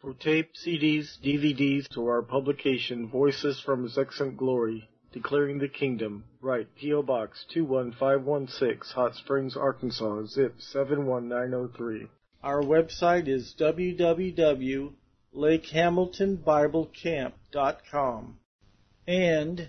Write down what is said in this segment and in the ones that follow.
For tape, CDs, DVDs, to our publication, Voices from His Excellent Glory, Declaring the Kingdom, write P.O. Box 21516, Hot Springs, Arkansas, zip 71903. Our website is www.lakehamiltonbiblecamp.com and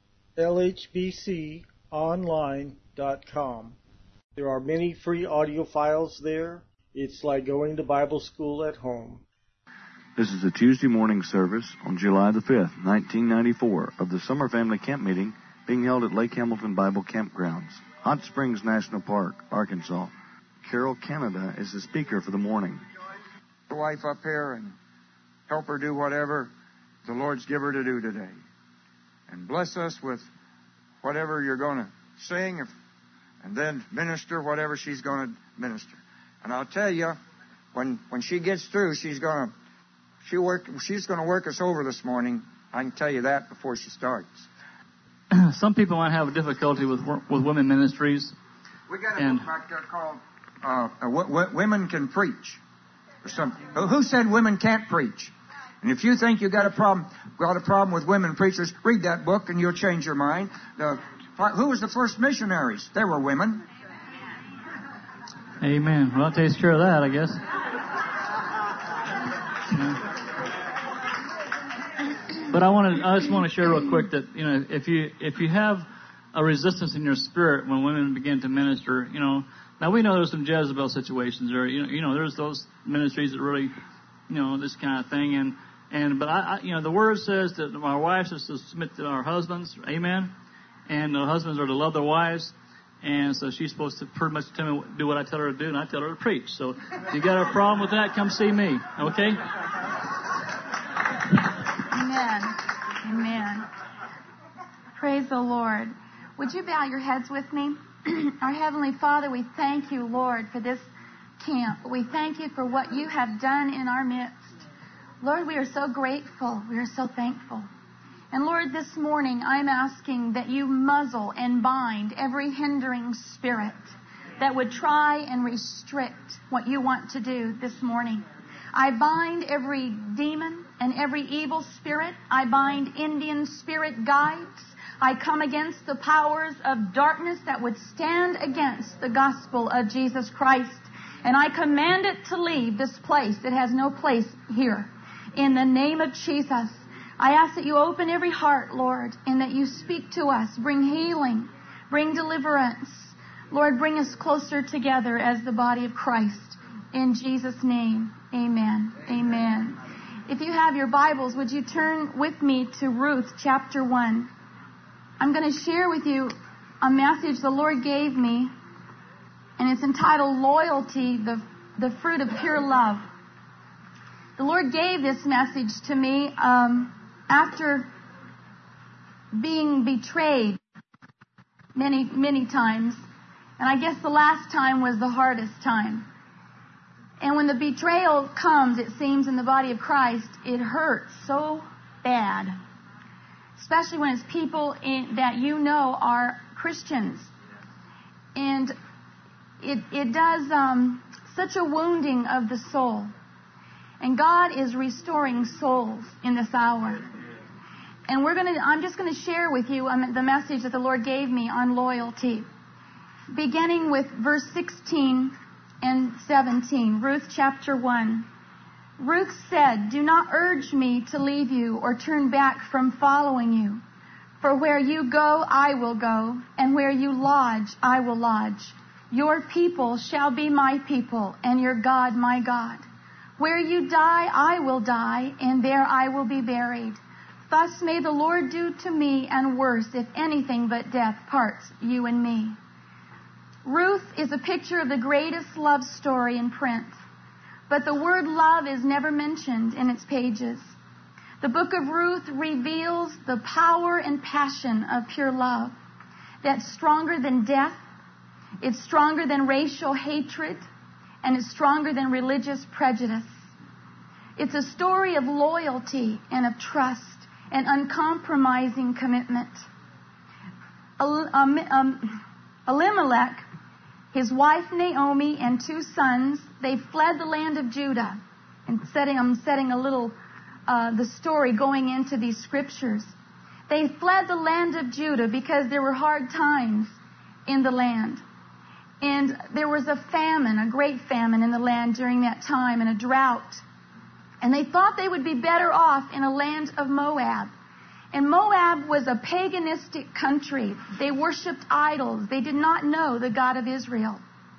lhbconline.com. There are many free audio files there. It's like going to Bible school at home. This is a Tuesday morning service on July the 5th, 1994, of the Summer Family Camp Meeting being held at Lake Hamilton Bible Campgrounds, Hot Springs National Park, Arkansas. Carol Canada is the speaker for the morning. The wife up here and help her do whatever the Lord's given her to do today. And bless us with whatever you're going to sing and then minister whatever she's going to minister. And I'll tell you, when she gets through, she's going to work us over this morning. I can tell you that before she starts. Some people might have a difficulty with women ministries. We got a book back there called Women Can Preach. Or something. Who said women can't preach? And if you think you got a problem with women preachers, read that book and you'll change your mind. Who was the first missionaries? They were women. Amen. Well, that takes care of that, I guess. But I just want to share real quick that, if you have a resistance in your spirit when women begin to minister, now we know there's some Jezebel situations there, there's those ministries that really, this kind of thing, but the word says that our wives are to submit to our husbands, amen, and the husbands are to love their wives, and so she's supposed to pretty much tell me, do what I tell her to do, and I tell her to preach. So if you got a problem with that, come see me, okay? Amen. Praise the Lord. Would you bow your heads with me? Our Heavenly Father, we thank you, Lord, for this camp. We thank you for what you have done in our midst. Lord, we are so grateful. We are so thankful. And Lord, this morning I'm asking that you muzzle and bind every hindering spirit that would try and restrict what you want to do this morning. I bind every demon and every evil spirit. I bind Indian spirit guides. I come against the powers of darkness that would stand against the gospel of Jesus Christ. And I command it to leave this place. It has no place here. In the name of Jesus, I ask that you open every heart, Lord, and that you speak to us. Bring healing. Bring deliverance. Lord, bring us closer together as the body of Christ. In Jesus' name, amen. Amen. If you have your Bibles, would you turn with me to Ruth chapter 1? I'm going to share with you a message the Lord gave me, and it's entitled Loyalty, the Fruit of Pure Love. The Lord gave this message to me after being betrayed many, many times. And I guess the last time was the hardest time. And when the betrayal comes, it seems, in the body of Christ, it hurts so bad. Especially when it's people that you know are Christians. And it does such a wounding of the soul. And God is restoring souls in this hour. And I'm just going to share with you the message that the Lord gave me on loyalty. Beginning with verse 16 and 17, Ruth chapter 1. Ruth said, "Do not urge me to leave you or turn back from following you. For where you go, I will go, and where you lodge, I will lodge. Your people shall be my people, and your God my God. Where you die, I will die, and there I will be buried. Thus may the Lord do to me, and worse, if anything but death parts you and me." Ruth is a picture of the greatest love story in print. But the word love is never mentioned in its pages. The book of Ruth reveals the power and passion of pure love that's stronger than death, it's stronger than racial hatred, and it's stronger than religious prejudice. It's a story of loyalty and of trust and uncompromising commitment. Elimelech, his wife Naomi, and 2 sons, they fled the land of Judah. And I'm setting a little, the story going into these scriptures. They fled the land of Judah because there were hard times in the land. And there was a famine, a great famine in the land during that time, and a drought. And they thought they would be better off in a land of Moab. And Moab was a paganistic country. They worshipped idols. They did not know the God of Israel.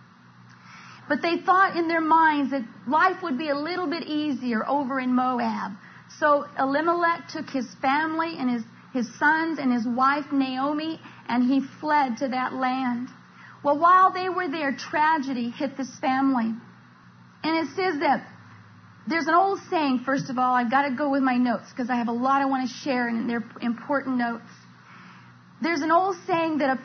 But they thought in their minds that life would be a little bit easier over in Moab. So Elimelech took his family and his sons and his wife Naomi, and he fled to that land. Well, while they were there, tragedy hit this family. And it says that there's an old saying, first of all, I've got to go with my notes because I have a lot I want to share, and they're important notes. There's an old saying that a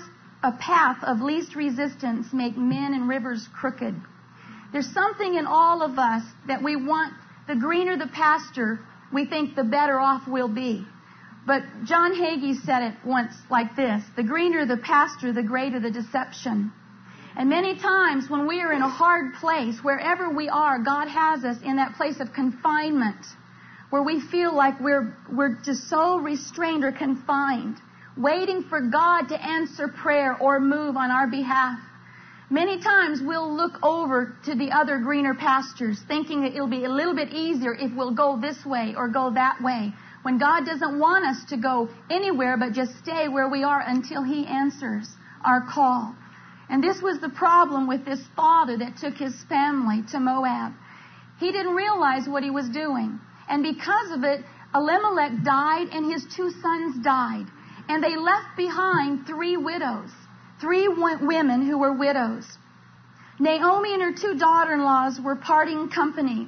path of least resistance make men and rivers crooked. There's something in all of us that we want. The greener the pasture, we think the better off we'll be. But John Hagee said it once like this: the greener the pasture, the greater the deception. And many times when we are in a hard place, wherever we are, God has us in that place of confinement, where we feel like we're just so restrained or confined, waiting for God to answer prayer or move on our behalf. Many times we'll look over to the other greener pastures, thinking that it'll be a little bit easier if we'll go this way or go that way, when God doesn't want us to go anywhere but just stay where we are until He answers our call. And this was the problem with this father that took his family to Moab. He didn't realize what he was doing. And because of it, Elimelech died and his 2 sons died. And they left behind 3 widows, 3 women who were widows. Naomi and her 2 daughter-in-laws were parting company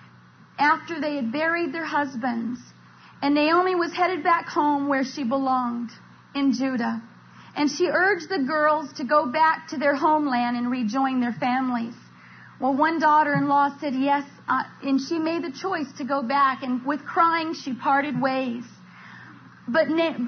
after they had buried their husbands. And Naomi was headed back home where she belonged, in Judah. And she urged the girls to go back to their homeland and rejoin their families. Well, one daughter-in-law said yes, and she made the choice to go back. And with crying, she parted ways. But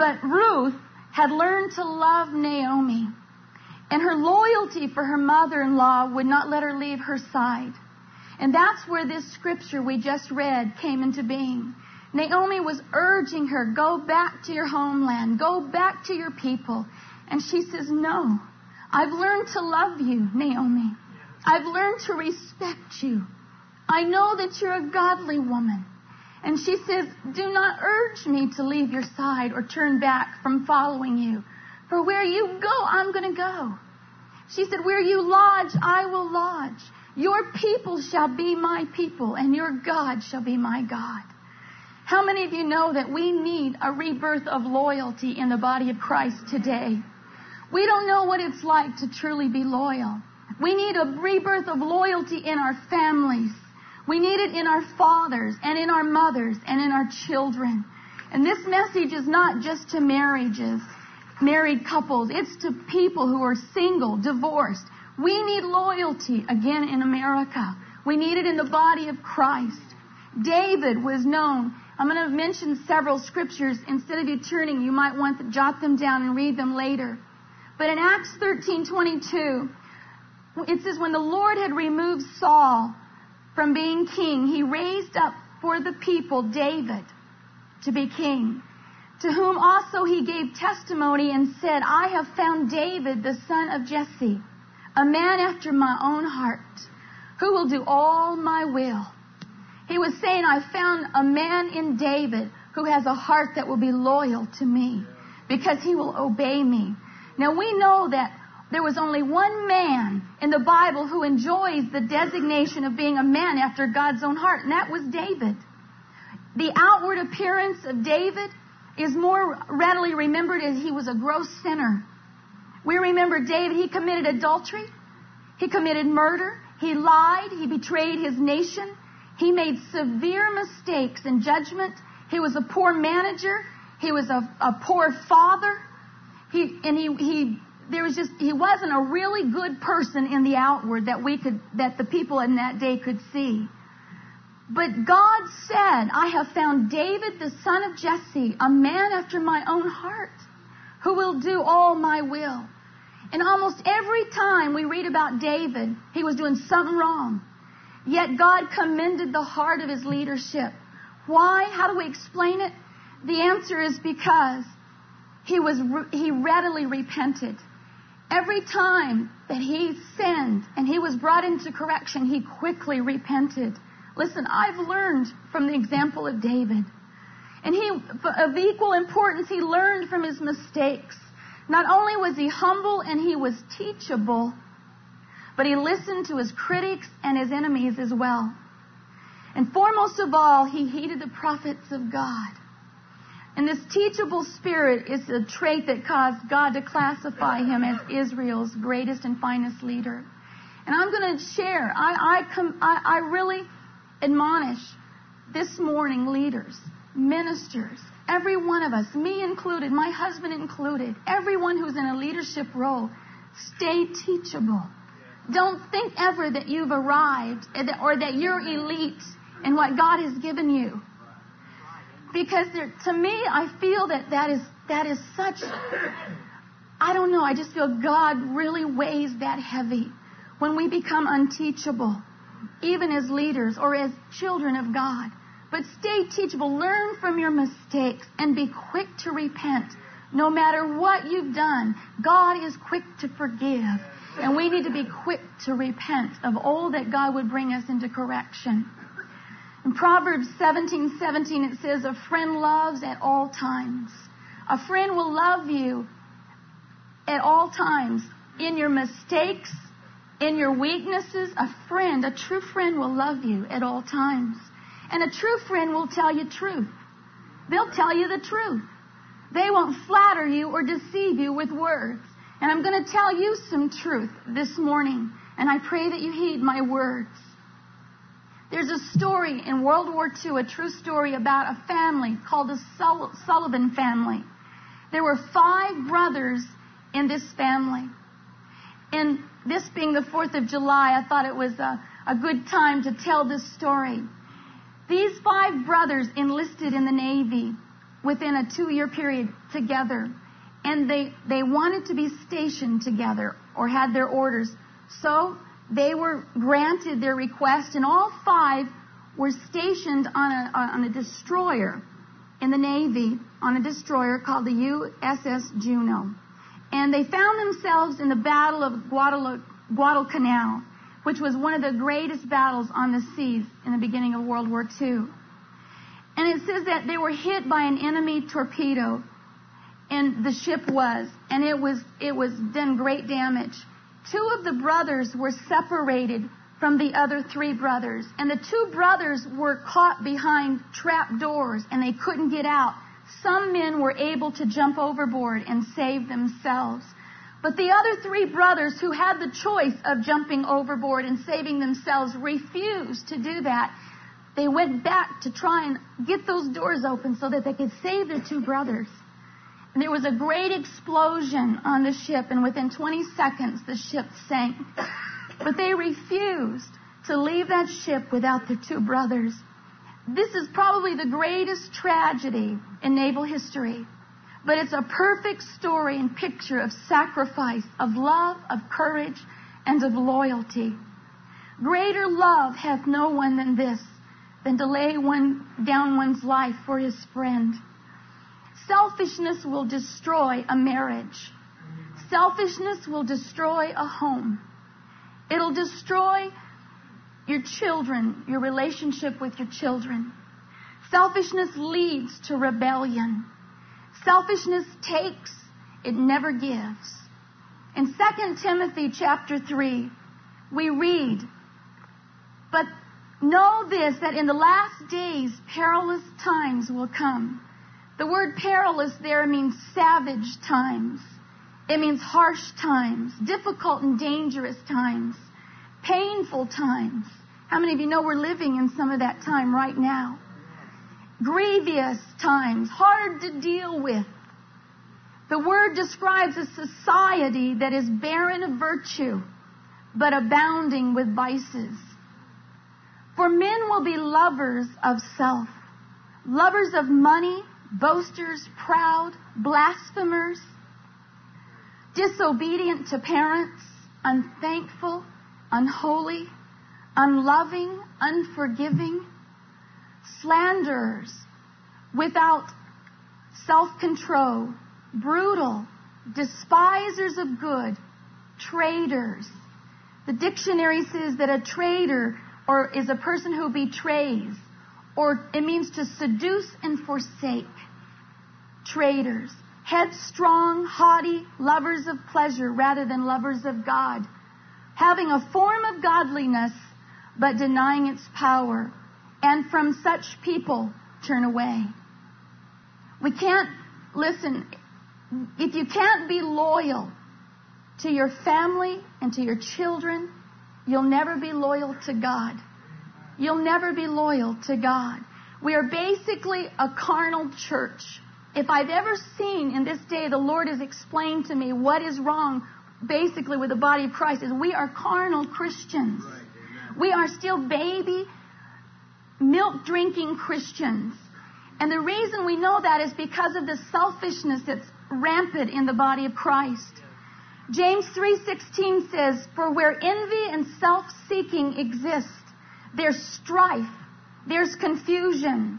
Ruth had learned to love Naomi. And her loyalty for her mother-in-law would not let her leave her side. And that's where this scripture we just read came into being. Naomi was urging her, go back to your homeland, go back to your people. And she says, no, I've learned to love you, Naomi. I've learned to respect you. I know that you're a godly woman. And she says, do not urge me to leave your side or turn back from following you. For where you go, I'm going to go. She said, where you lodge, I will lodge. Your people shall be my people, and your God shall be my God. How many of you know that we need a rebirth of loyalty in the body of Christ today? We don't know what it's like to truly be loyal. We need a rebirth of loyalty in our families. We need it in our fathers and in our mothers and in our children. And this message is not just to marriages, married couples. It's to people who are single, divorced. We need loyalty again in America. We need it in the body of Christ. David was known. I'm going to mention several scriptures. Instead of you turning, you might want to jot them down and read them later. But in Acts 13:22, it says, when the Lord had removed Saul from being king, He raised up for the people David to be king, to whom also He gave testimony and said, I have found David, the son of Jesse, a man after my own heart, who will do all my will. He was saying, I found a man in David who has a heart that will be loyal to me because he will obey me. Now we know that there was only one man in the Bible who enjoys the designation of being a man after God's own heart, and that was David. The outward appearance of David is more readily remembered as he was a gross sinner. We remember David, he committed adultery, he committed murder, he lied, he betrayed his nation. He made severe mistakes in judgment. He was a poor manager. He was a poor father. He wasn't a really good person in the outward that the people in that day could see. But God said, I have found David, the son of Jesse, a man after my own heart, who will do all my will. And almost every time we read about David, he was doing something wrong. Yet God commended the heart of his leadership. Why? How do we explain it? The answer is because he readily repented. Every time that he sinned and he was brought into correction, he quickly repented. Listen, I've learned from the example of David. And of equal importance, he learned from his mistakes. Not only was he humble and he was teachable, but he listened to his critics and his enemies as well. And foremost of all, he heeded the prophets of God. And this teachable spirit is a trait that caused God to classify him as Israel's greatest and finest leader. And I'm going to share, I really admonish this morning leaders, ministers, every one of us, me included, my husband included, everyone who's in a leadership role, stay teachable. Don't think ever that you've arrived or that you're elite in what God has given you. Because to me, I feel that is such, I don't know, I just feel God really weighs that heavy when we become unteachable, even as leaders or as children of God. But stay teachable, learn from your mistakes, and be quick to repent. No matter what you've done, God is quick to forgive. And we need to be quick to repent of all that God would bring us into correction. In Proverbs 17:17, it says, a friend loves at all times. A friend will love you at all times. In your mistakes, in your weaknesses, a true friend will love you at all times. And a true friend will tell you truth. They'll tell you the truth. They won't flatter you or deceive you with words. And I'm going to tell you some truth this morning. And I pray that you heed my words. There's a story in World War II, a true story about a family called the Sullivan family. There were 5 brothers in this family. And this being the 4th of July, I thought it was a good time to tell this story. These 5 brothers enlisted in the Navy within a 2-year period together. And they wanted to be stationed together or had their orders. So they were granted their request, and all 5 were stationed on a destroyer in the Navy, on a destroyer called the USS Juno. And they found themselves in the Battle of Guadalcanal, which was one of the greatest battles on the seas in the beginning of World War II. And it says that they were hit by an enemy torpedo, and the ship was, and it was done great damage. 2 of the brothers were separated from the other 3 brothers, and the 2 brothers were caught behind trap doors, and they couldn't get out. Some men were able to jump overboard and save themselves. But the other 3 brothers who had the choice of jumping overboard and saving themselves refused to do that. They went back to try and get those doors open so that they could save their 2 brothers. And there was a great explosion on the ship, and within 20 seconds the ship sank. But they refused to leave that ship without their 2 brothers. This is probably the greatest tragedy in naval history. But it's a perfect story and picture of sacrifice, of love, of courage, and of loyalty. Greater love hath no one than this, than to lay down one's life for his friend. Selfishness will destroy a marriage. Selfishness will destroy a home. It'll destroy your children, your relationship with your children. Selfishness leads to rebellion. Selfishness takes, it never gives. In 2 Timothy chapter 3, we read, but know this, that in the last days perilous times will come. The word perilous there means savage times. It means harsh times, difficult and dangerous times, painful times. How many of you know we're living in some of that time right now? Grievous times, hard to deal with. The word describes a society that is barren of virtue, but abounding with vices. For men will be lovers of self, lovers of money, boasters, proud, blasphemers, disobedient to parents, unthankful, unholy, unloving, unforgiving, slanderers, without self-control, brutal, despisers of good, traitors. The dictionary says that a traitor is a person who betrays, or it means to seduce and forsake. Traitors. Headstrong, haughty, lovers of pleasure rather than lovers of God. Having a form of godliness, but denying its power. And from such people, turn away. We can't, listen, if you can't be loyal to your family and to your children, you'll never be loyal to God. You'll never be loyal to God. We are basically a carnal church. If I've ever seen in this day, the Lord has explained to me what is wrong basically with the body of Christ, is we are carnal Christians. Right, we are still baby, milk-drinking Christians. And the reason we know that is because of the selfishness that's rampant in the body of Christ. James 3:16 says, "For where envy and self-seeking exist, there's strife, there's confusion,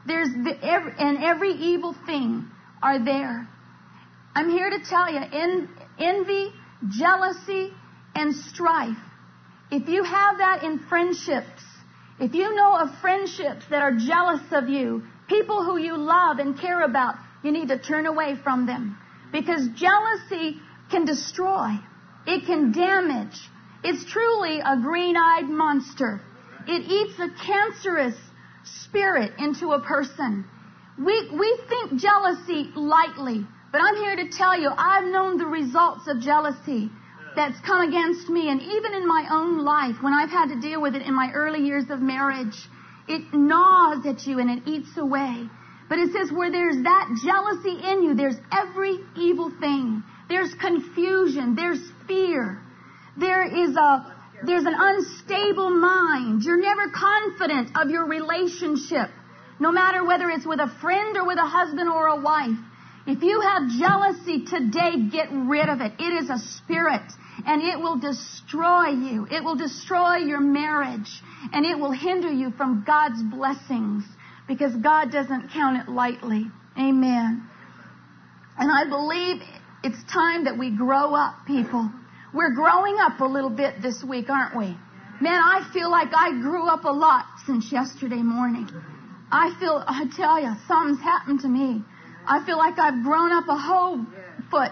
and every evil thing are there." I'm here to tell you, envy, jealousy, and strife. If you have that in friendships, if you know of friendships that are jealous of you, people who you love and care about, you need to turn away from them. Because jealousy can destroy. It can damage. It's truly a green-eyed monster. It eats a cancerous spirit into a person. We think jealousy lightly, but I'm here to tell you, I've known the results of jealousy that's come against me, and even in my own life, when I've had to deal with it in my early years of marriage, it gnaws at you and it eats away. But it says where there's that jealousy in you, there's every evil thing. There's confusion. There's fear. There's an unstable mind. You're never confident of your relationship, no matter whether it's with a friend or with a husband or a wife. If you have jealousy today, get rid of it. It is a spirit, and it will destroy you. It will destroy your marriage, and it will hinder you from God's blessings, because God doesn't count it lightly. Amen. And I believe it's time that we grow up, people. We're growing up a little bit this week, aren't we? Man, I feel like I grew up a lot since yesterday morning. I tell you, something's happened to me. I feel like I've grown up a whole foot.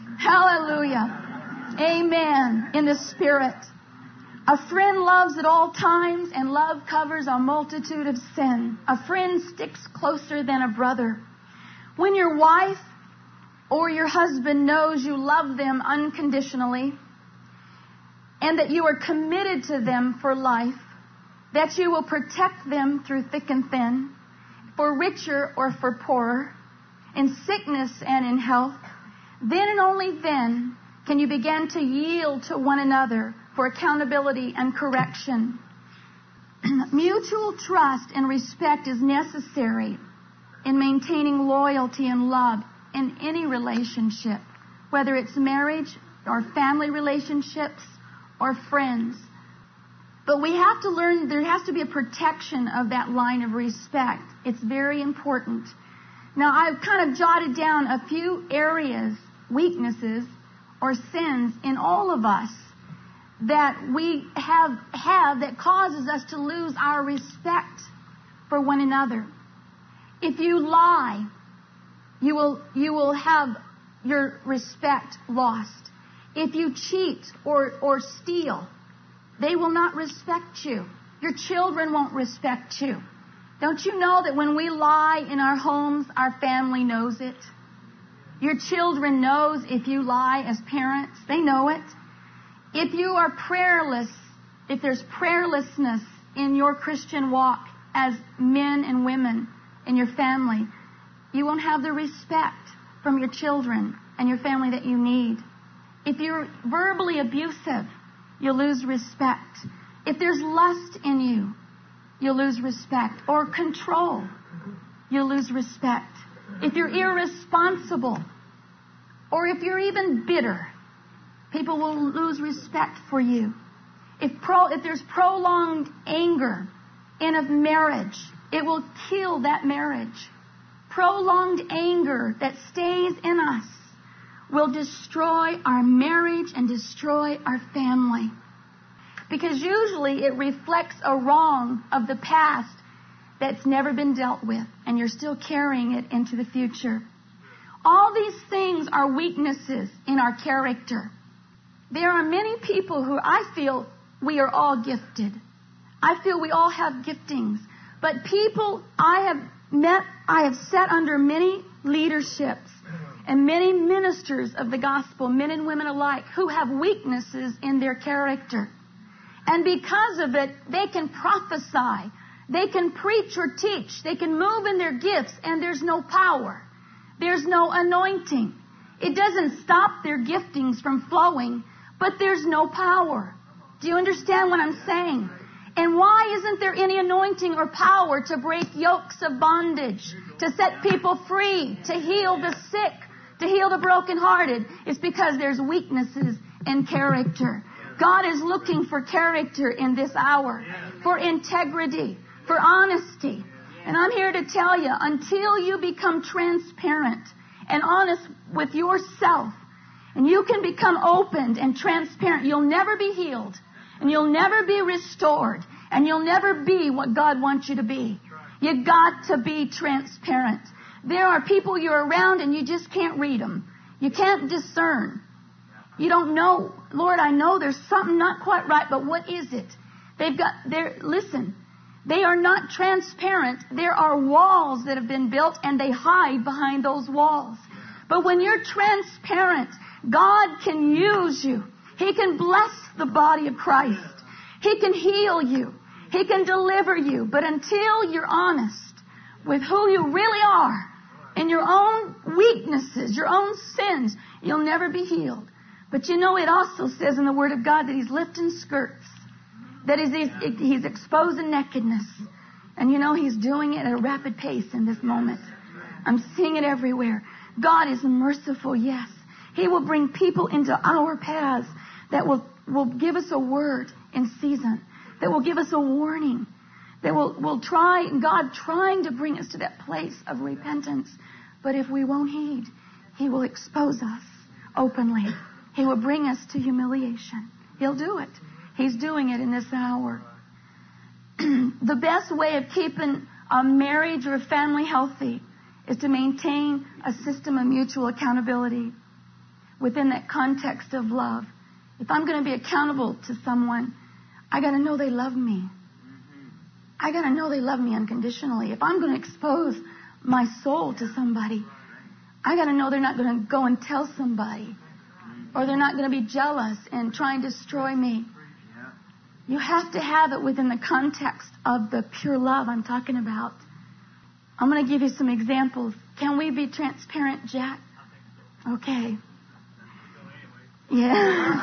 Hallelujah. Amen. In the Spirit. A friend loves at all times, and love covers a multitude of sin. A friend sticks closer than a brother. When your wife or your husband knows you love them unconditionally, and that you are committed to them for life, that you will protect them through thick and thin, for richer or for poorer, in sickness and in health, then and only then can you begin to yield to one another for accountability and correction. Mutual trust and respect is necessary in maintaining loyalty and love in any relationship, whether it's marriage or family relationships or friends. But we have to learn, there has to be a protection of that line of respect. It's very important. Now, I've kind of jotted down a few areas, weaknesses, or sins in all of us that we have that causes us to lose our respect for one another. If you lie, you will have your respect lost. If you cheat or steal, they will not respect you. Your children won't respect you. Don't you know that when we lie in our homes, our family knows it? Your children knows if you lie as parents. They know it. If you are prayerless, if there's prayerlessness in your Christian walk as men and women in your family, you won't have the respect from your children and your family that you need. If you're verbally abusive, you'll lose respect. If there's lust in you, you'll lose respect. Or control, you'll lose respect. If you're irresponsible, or if you're even bitter, people will lose respect for you. If there's prolonged anger in a marriage, it will kill that marriage. Prolonged anger that stays in us will destroy our marriage and destroy our family. Because usually it reflects a wrong of the past that's never been dealt with, and you're still carrying it into the future. All these things are weaknesses in our character. There are many people who I feel we are all gifted. I feel we all have giftings. But people I have met, I have sat under many leaderships and many ministers of the gospel, men and women alike, who have weaknesses in their character. And because of it, they can prophesy. They can preach or teach. They can move in their gifts, and there's no power. There's no anointing. It doesn't stop their giftings from flowing, but there's no power. Do you understand what I'm saying? And why isn't there any anointing or power to break yokes of bondage, to set people free, to heal the sick, to heal the brokenhearted? It's because there's weaknesses in character. God is looking for character in this hour, for integrity, for honesty. And I'm here to tell you, until you become transparent and honest with yourself, and you can become open and transparent, you'll never be healed, and you'll never be restored, and you'll never be what God wants you to be. You got to be transparent. There are people you're around and you just can't read them. You can't discern. You don't know. Lord, I know there's something not quite right, but what is it? Listen, they are not transparent. There are walls that have been built, and they hide behind those walls. But when you're transparent, God can use you. He can bless the body of Christ. He can heal you. He can deliver you. But until you're honest with who you really are and your own weaknesses, your own sins, you'll never be healed. But you know, it also says in the Word of God that He's lifting skirts, that He's exposing nakedness. And you know, He's doing it at a rapid pace in this moment. I'm seeing it everywhere. God is merciful, yes. He will bring people into our paths that will give us a word in season, that will give us a warning, that will try, God trying to bring us to that place of repentance. But if we won't heed, He will expose us openly. He will bring us to humiliation. He'll do it. He's doing it in this hour. The best way of keeping a marriage or a family healthy is to maintain a system of mutual accountability within that context of love. If I'm going to be accountable to someone, I got to know they love me. I got to know they love me unconditionally. If I'm going to expose my soul to somebody, I got to know they're not going to go and tell somebody, or they're not going to be jealous and try and destroy me. You have to have it within the context of the pure love I'm talking about. I'm going to give you some examples. Can we be transparent, Jack? Okay. Yeah.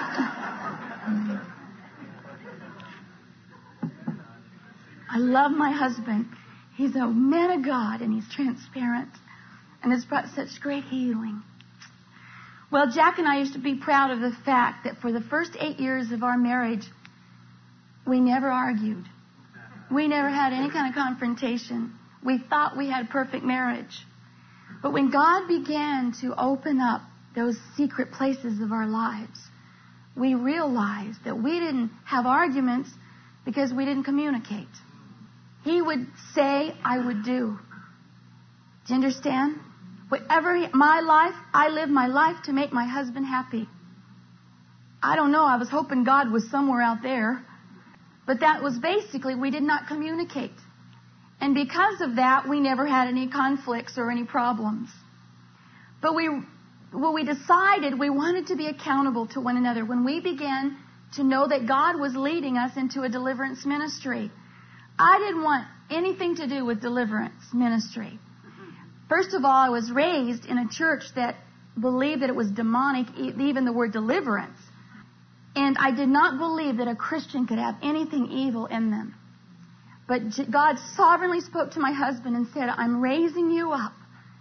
I love my husband. He's a man of God, and he's transparent. And it's brought such great healing. Well, Jack and I used to be proud of the fact that for the first 8 years of our marriage, we never argued. We never had any kind of confrontation. We thought we had perfect marriage. But when God began to open up those secret places of our lives, we realized that we didn't have arguments because we didn't communicate. He would say, I would do. Do you understand? My life, I live my life to make my husband happy. I don't know, I was hoping God was somewhere out there. But that was basically, we did not communicate. And because of that, we never had any conflicts or any problems. But we decided we wanted to be accountable to one another. When we began to know that God was leading us into a deliverance ministry, I didn't want anything to do with deliverance ministry. First of all, I was raised in a church that believed that it was demonic, even the word deliverance. And I did not believe that a Christian could have anything evil in them. But God sovereignly spoke to my husband and said, I'm raising you up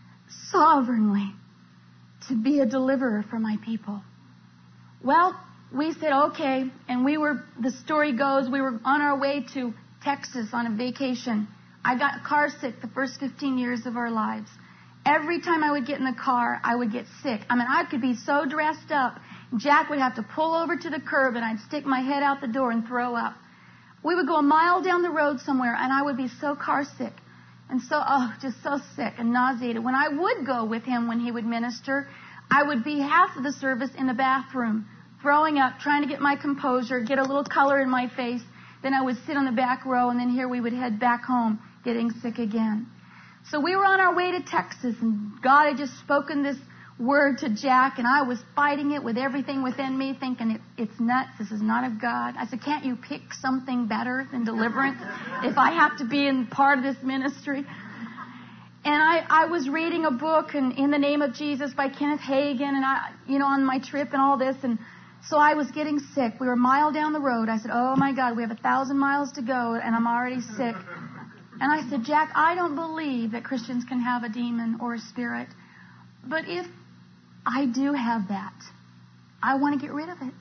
sovereignly to be a deliverer for my people. Well, we said, okay, and the story goes, we were on our way to Texas on a vacation. I got car sick the first 15 years of our lives. Every time I would get in the car, I would get sick. I mean, I could be so dressed up, Jack would have to pull over to the curb and I'd stick my head out the door and throw up. We would go a mile down the road somewhere and I would be so car sick and just so sick and nauseated. When I would go with him when he would minister, I would be half of the service in the bathroom, throwing up, trying to get my composure, get a little color in my face. Then I would sit on the back row and then here we would head back home, getting sick again. So we were on our way to Texas, and God had just spoken this word to Jack, and I was fighting it with everything within me, thinking, it's nuts, this is not of God. I said, can't you pick something better than deliverance if I have to be in part of this ministry? And I was reading a book, and In the Name of Jesus by Kenneth Hagin, and on my trip and all this, and so I was getting sick. We were a mile down the road. I said, oh my God, we have 1,000 miles to go, and I'm already sick. And I said, Jack, I don't believe that Christians can have a demon or a spirit. But if I do have that, I want to get rid of it.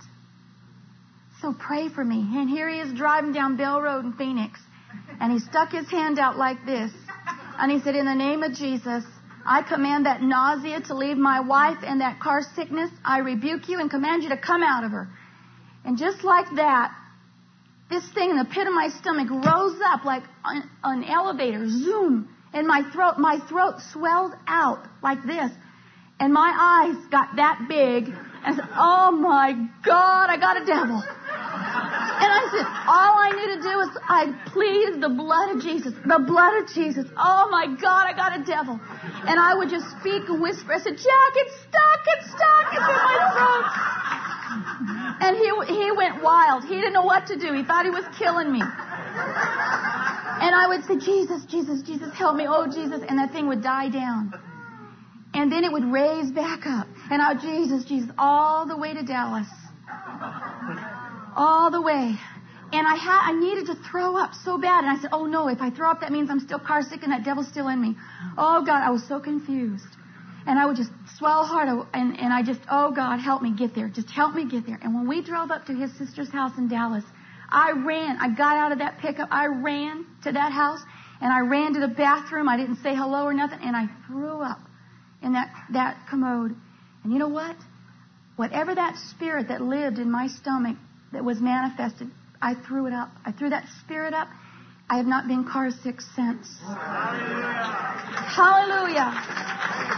So pray for me. And here he is driving down Bell Road in Phoenix. And he stuck his hand out like this. And he said, in the name of Jesus, I command that nausea to leave my wife and that car sickness. I rebuke you and command you to come out of her. And just like that, this thing in the pit of my stomach rose up like an elevator, zoom, and my throat swelled out like this, and my eyes got that big, and I said, oh my God, I got a devil. And I said, all I need to do is I plead the blood of Jesus, the blood of Jesus. Oh my God, I got a devil. And I would just speak and whisper. I said, Jack, it's stuck, it's in my throat. And he went wild. He didn't know what to do. He thought he was killing me. And I would say, Jesus, Jesus, Jesus, help me. Oh, Jesus. And that thing would die down. And then it would raise back up. And I would, Jesus, Jesus, all the way to Dallas. All the way. And I needed to throw up so bad. And I said, oh no, if I throw up, that means I'm still car sick and that devil's still in me. Oh God, I was so confused. And I would just swallow hard, and I just, oh God, help me get there. Just help me get there. And when we drove up to his sister's house in Dallas, I got out of that pickup, I ran to that house, and I ran to the bathroom. I didn't say hello or nothing, and I threw up in that commode. And you know what? Whatever that spirit that lived in my stomach that was manifested, I threw it up. I threw that spirit up. I have not been car sick since. Hallelujah.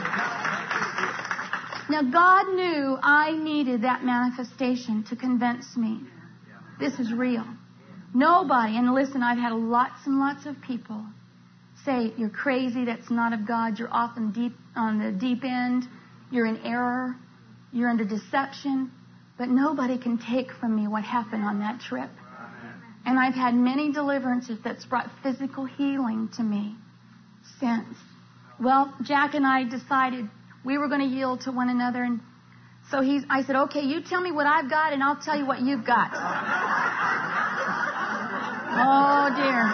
Now, God knew I needed that manifestation to convince me. This is real. Nobody, and listen, I've had lots and lots of people say, you're crazy, that's not of God, you're off on the deep end, you're in error, you're under deception. But nobody can take from me what happened on that trip. And I've had many deliverances that's brought physical healing to me since. Well, Jack and I decided we were going to yield to one another. And so I said, okay, you tell me what I've got and I'll tell you what you've got. Oh, dear.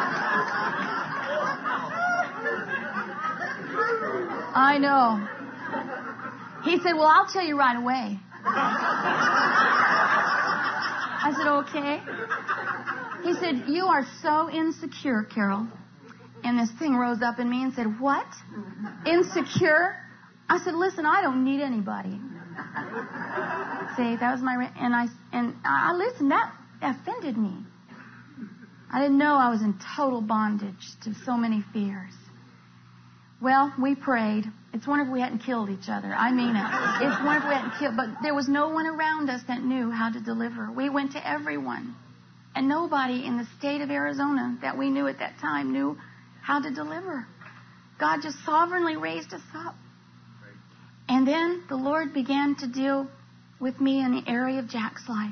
I know. He said, well, I'll tell you right away. I said, okay. He said, you are so insecure, Carol. And this thing rose up in me and said, what? Insecure? I said, listen, I don't need anybody. See, that was my... And I listened, that offended me. I didn't know I was in total bondage to so many fears. Well, we prayed. It's wonderful we hadn't killed each other. I mean it. It's wonderful we hadn't killed. But there was no one around us that knew how to deliver. We went to everyone. And nobody in the state of Arizona that we knew at that time knew how to deliver. God just sovereignly raised us up. And then the Lord began to deal with me in the area of Jack's life.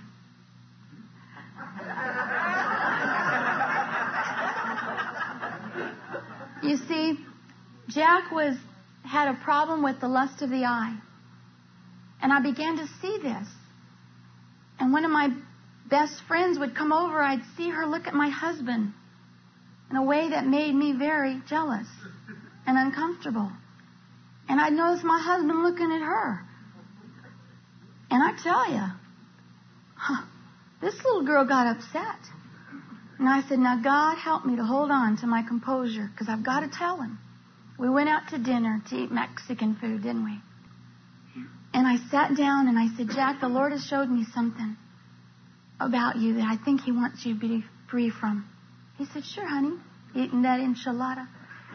You see, Jack had a problem with the lust of the eye. And I began to see this. And one of my best friends would come over, I'd see her look at my husband in a way that made me very jealous and uncomfortable. And I'd notice my husband looking at her. And I tell you, This little girl got upset. And I said, now, God, help me to hold on to my composure, because I've got to tell him. We went out to dinner to eat Mexican food, didn't we? And I sat down and I said, Jack, the Lord has showed me something about you that I think he wants you to be free from. He said, sure, honey. Eating that enchilada.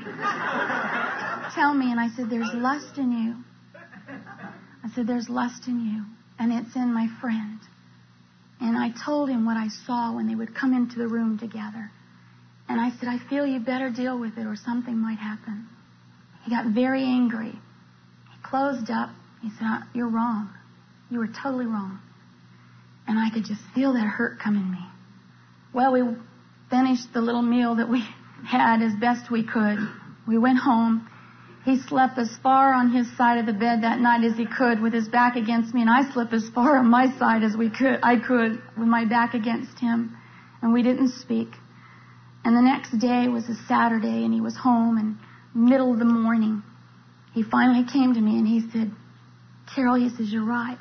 Tell me. And I said, there's lust in you. I said, there's lust in you. And it's in my friend. And I told him what I saw when they would come into the room together. And I said, I feel you better deal with it or something might happen. He got very angry. He closed up. He said, you're wrong. You were totally wrong. And I could just feel that hurt come in me. Well, we finished the little meal that we had as best we could. We went home. He slept as far on his side of the bed that night as he could with his back against me, and I slept as far on my side as I could with my back against him, and we didn't speak. And the next day was a Saturday, and he was home, and middle of the morning, he finally came to me, and he said, Carol, he says, you're right.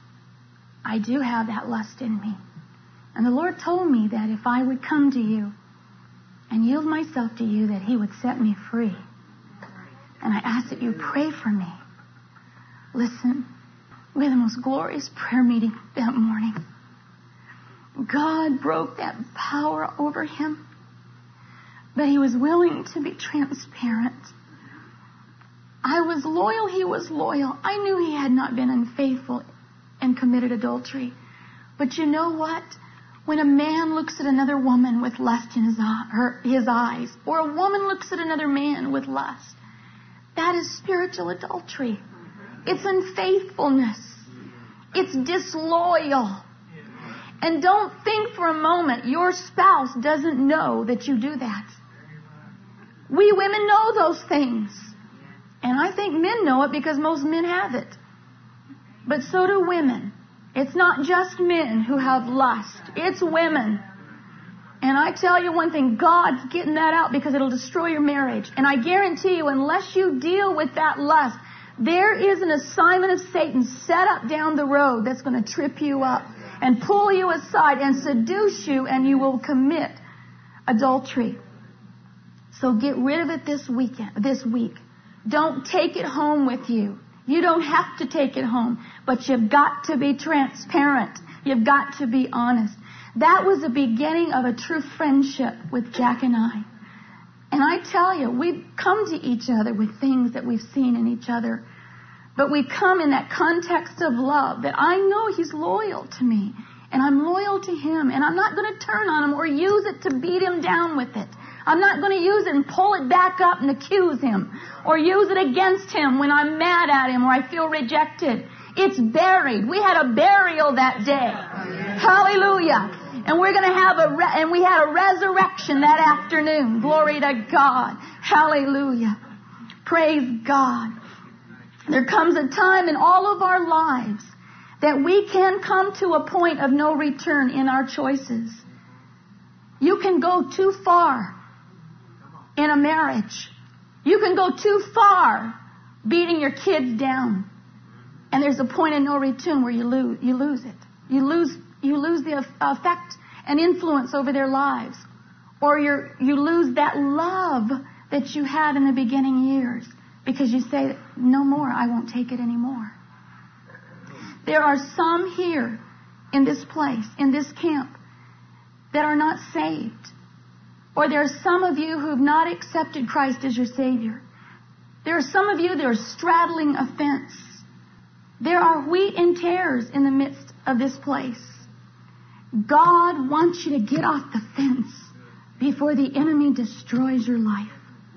I do have that lust in me. And the Lord told me that if I would come to you and yield myself to you, that he would set me free. And I ask that you pray for me. Listen, we had the most glorious prayer meeting that morning. God broke that power over him. But he was willing to be transparent. I was loyal, he was loyal. I knew he had not been unfaithful and committed adultery. But you know what? When a man looks at another woman with lust in his eyes, or a woman looks at another man with lust, that is spiritual adultery. It's unfaithfulness. It's disloyal. And don't think for a moment your spouse doesn't know that you do that. We women know those things. And I think men know it because most men have it. But so do women. It's not just men who have lust. It's women. And I tell you one thing, God's getting that out because it'll destroy your marriage. And I guarantee you, unless you deal with that lust, there is an assignment of Satan set up down the road that's going to trip you up and pull you aside and seduce you, and you will commit adultery. So get rid of it this week. Don't take it home with you. You don't have to take it home, but you've got to be transparent. You've got to be honest. That was the beginning of a true friendship with Jack and I. And I tell you, we've come to each other with things that we've seen in each other. But we come in that context of love, that I know he's loyal to me. And I'm loyal to him. And I'm not going to turn on him or use it to beat him down with it. I'm not going to use it and pull it back up and accuse him. Or use it against him when I'm mad at him or I feel rejected. It's buried. We had a burial that day. Hallelujah. And we're going to have we had a resurrection that afternoon. Glory to God. Hallelujah. Praise God. There comes a time in all of our lives that we can come to a point of no return in our choices. You can go too far in a marriage. You can go too far beating your kids down. And there's a point of no return where you lose it. You lose the effect and influence over their lives. Or you lose that love that you had in the beginning years. Because you say, no more, I won't take it anymore. There are some here in this place, in this camp, that are not saved. Or there are some of you who have not accepted Christ as your Savior. There are some of you that are straddling a fence. There are wheat and tares in the midst of this place. God wants you to get off the fence before the enemy destroys your life.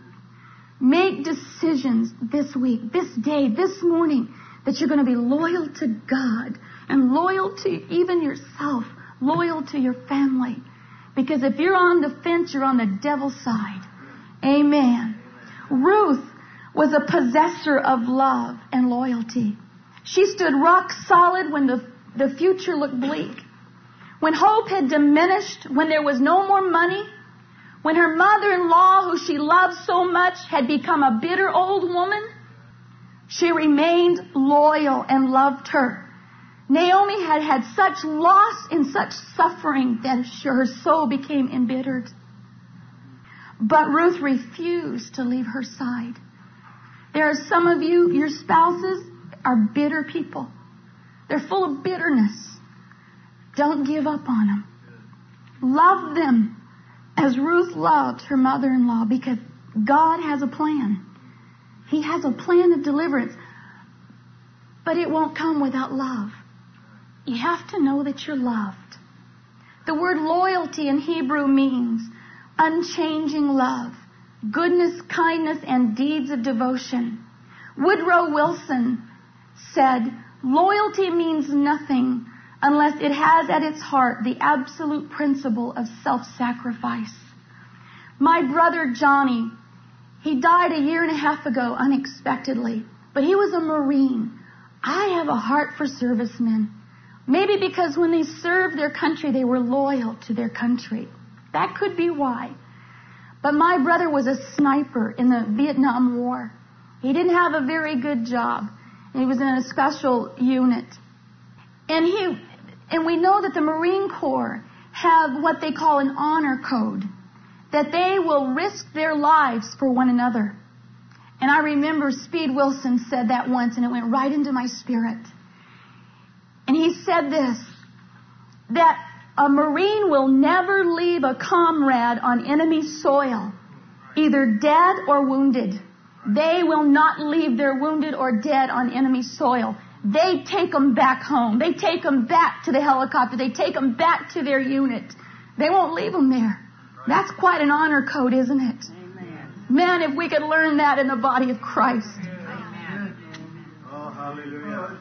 Make decisions this week, this day, this morning, that you're going to be loyal to God and loyal to even yourself, loyal to your family. Because if you're on the fence, you're on the devil's side. Amen. Ruth was a possessor of love and loyalty. She stood rock solid when the future looked bleak. When hope had diminished, when there was no more money, when her mother-in-law, who she loved so much, had become a bitter old woman, she remained loyal and loved her. Naomi had had such loss and such suffering that her soul became embittered. But Ruth refused to leave her side. There are some of you, your spouses are bitter people. They're full of bitterness. Don't give up on them. Love them as Ruth loved her mother-in-law, because God has a plan. He has a plan of deliverance. But it won't come without love. You have to know that you're loved. The word loyalty in Hebrew means unchanging love, goodness, kindness, and deeds of devotion. Woodrow Wilson said, loyalty means nothing unless it has at its heart the absolute principle of self-sacrifice. My brother Johnny, he died a year and a half ago unexpectedly, but he was a Marine. I have a heart for servicemen. Maybe because when they served their country, they were loyal to their country. That could be why. But my brother was a sniper in the Vietnam War. He didn't have a very good job. He was in a special unit. And we know that the Marine Corps have what they call an honor code, that they will risk their lives for one another. And I remember Speed Wilson said that once, and it went right into my spirit. And he said this, that a Marine will never leave a comrade on enemy soil, either dead or wounded. They will not leave their wounded or dead on enemy soil. They take them back home. They take them back to the helicopter. They take them back to their unit. They won't leave them there. That's quite an honor code, isn't it? Amen. Man, if we could learn that in the body of Christ. Amen. Oh, hallelujah.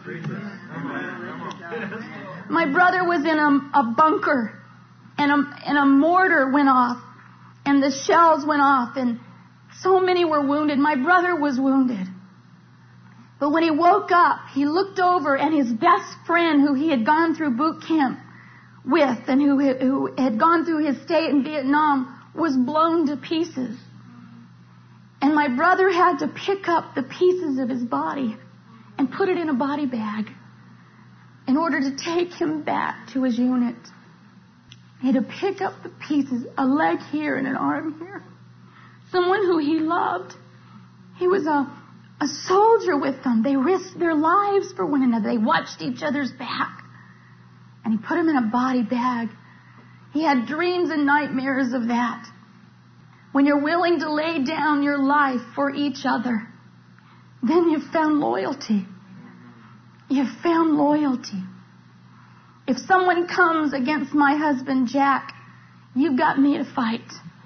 My brother was in a bunker, and a mortar went off, and the shells went off, and so many were wounded. My brother was wounded. But when he woke up, he looked over, and his best friend, who he had gone through boot camp with and who had gone through his stay in Vietnam, was blown to pieces. And my brother had to pick up the pieces of his body and put it in a body bag in order to take him back to his unit. He had to pick up the pieces, a leg here and an arm here. Someone who he loved. He was a soldier with them. They risked their lives for one another. They watched each other's back. And he put him in a body bag. He had dreams and nightmares of that. When you're willing to lay down your life for each other, then you've found loyalty. You've found loyalty. If someone comes against my husband, Jack, you've got me to fight.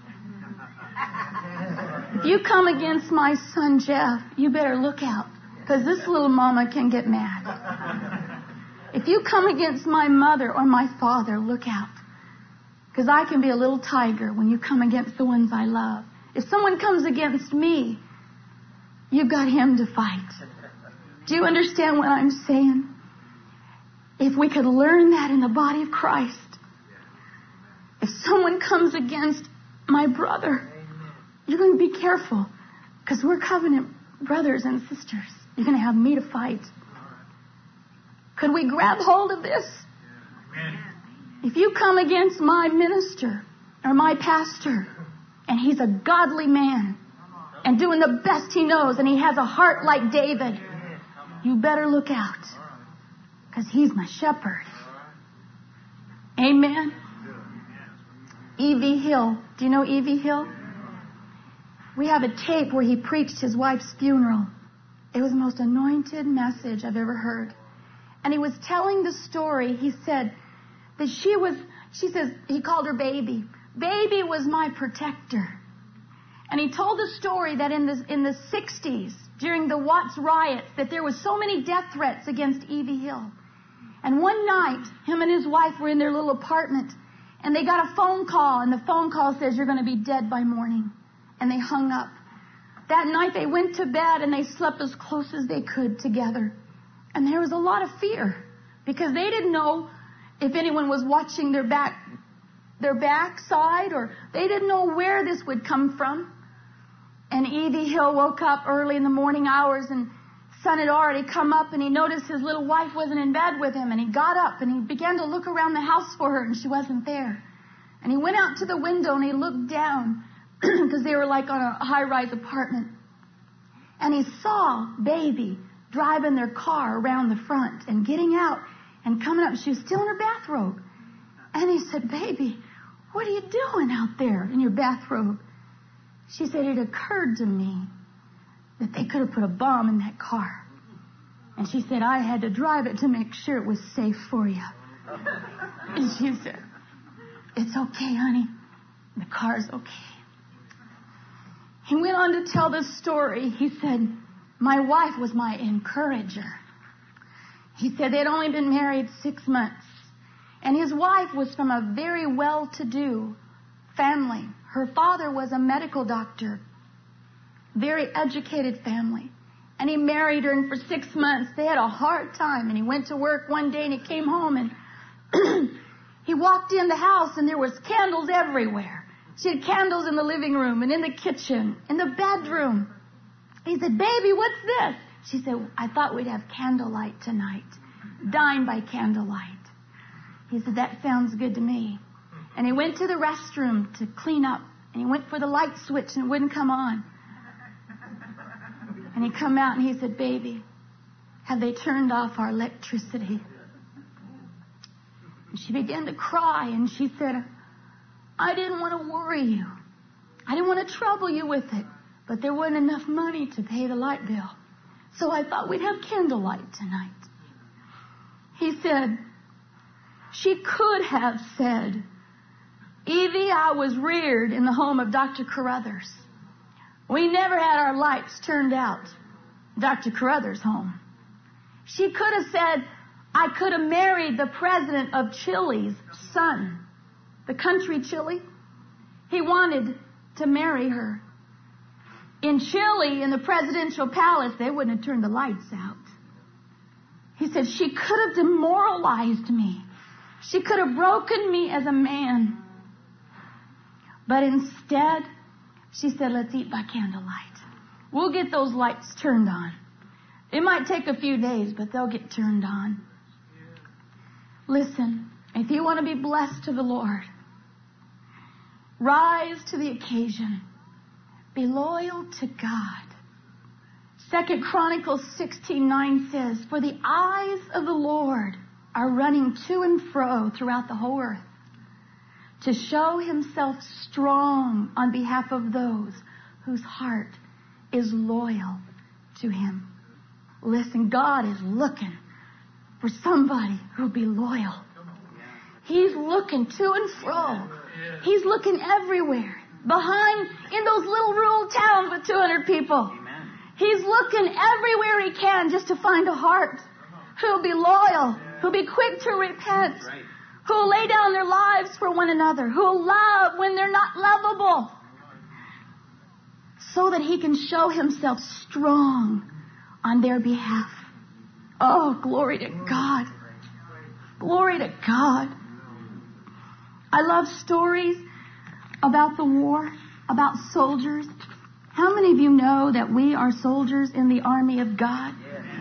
If you come against my son, Jeff, you better look out, because this little mama can get mad. If you come against my mother or my father, look out, because I can be a little tiger when you come against the ones I love. If someone comes against me, you've got him to fight. Do you understand what I'm saying? If we could learn that in the body of Christ. If someone comes against my brother, you're going to be careful, because we're covenant brothers and sisters. You're going to have me to fight. Could we grab hold of this? If you come against my minister or my pastor, and he's a godly man and doing the best he knows, and he has a heart like David, you better look out, because he's my shepherd. Amen. E.V. Hill. Do you know E.V. Hill? We have a tape where he preached his wife's funeral. It was the most anointed message I've ever heard. And he was telling the story. He said that he called her Baby. Baby was my protector. And he told the story that in the 60s, during the Watts riots, that there was so many death threats against E.V. Hill. And one night, him and his wife were in their little apartment, and they got a phone call, and the phone call says, "You're going to be dead by morning." And they hung up. That night they went to bed and they slept as close as they could together. And there was a lot of fear, because they didn't know if anyone was watching their backside, or they didn't know where this would come from. And E.V. Hill woke up early in the morning hours and sun had already come up, and he noticed his little wife wasn't in bed with him, and he got up and he began to look around the house for her, and she wasn't there. And he went out to the window and he looked down because they were like on a high-rise apartment. And he saw Baby driving their car around the front and getting out and coming up. She was still in her bathrobe. And he said, "Baby, what are you doing out there in your bathrobe?" She said, "It occurred to me that they could have put a bomb in that car." And she said, "I had to drive it to make sure it was safe for you." And she said, "It's okay, honey. The car's okay." He went on to tell this story. He said, "My wife was my encourager." He said they'd only been married 6 months. And his wife was from a very well-to-do family. Her father was a medical doctor. Very educated family. And he married her, and for 6 months they had a hard time. And he went to work one day and he came home and he walked in the house and there was candles everywhere. She had candles in the living room and in the kitchen, in the bedroom. He said, "Baby, what's this?" She said, "I thought we'd have candlelight tonight. Dine by candlelight." He said, "That sounds good to me." And he went to the restroom to clean up. And he went for the light switch and it wouldn't come on. And he come out and he said, "Baby, have they turned off our electricity?" And she began to cry and she said, "I didn't want to worry you. I didn't want to trouble you with it. But there wasn't enough money to pay the light bill. So I thought we'd have candlelight tonight." He said, she could have said, "Evie, I was reared in the home of Dr. Carruthers. We never had our lights turned out. Dr. Carruthers' home." She could have said, "I could have married the president of Chile's son." The country Chile. He wanted to marry her. In Chile, in the presidential palace, they wouldn't have turned the lights out. He said, she could have demoralized me. She could have broken me as a man. But instead, she said, "Let's eat by candlelight. We'll get those lights turned on. It might take a few days, but they'll get turned on." Listen, if you want to be blessed to the Lord, rise to the occasion. Be loyal to God. 2 Chronicles 16:9 says, "For the eyes of the Lord are running to and fro throughout the whole earth, to show himself strong on behalf of those whose heart is loyal to him." Listen, God is looking for somebody who'll be loyal. He's looking to and fro. He's looking everywhere. In those little rural towns with 200 people. He's looking everywhere he can just to find a heart who'll be loyal, who'll be quick to repent, who'll lay down their lives for one another, who'll love when they're not lovable, so that he can show himself strong on their behalf. Oh, glory to God. Glory to God. I love stories about the war, about soldiers. How many of you know that we are soldiers in the army of God?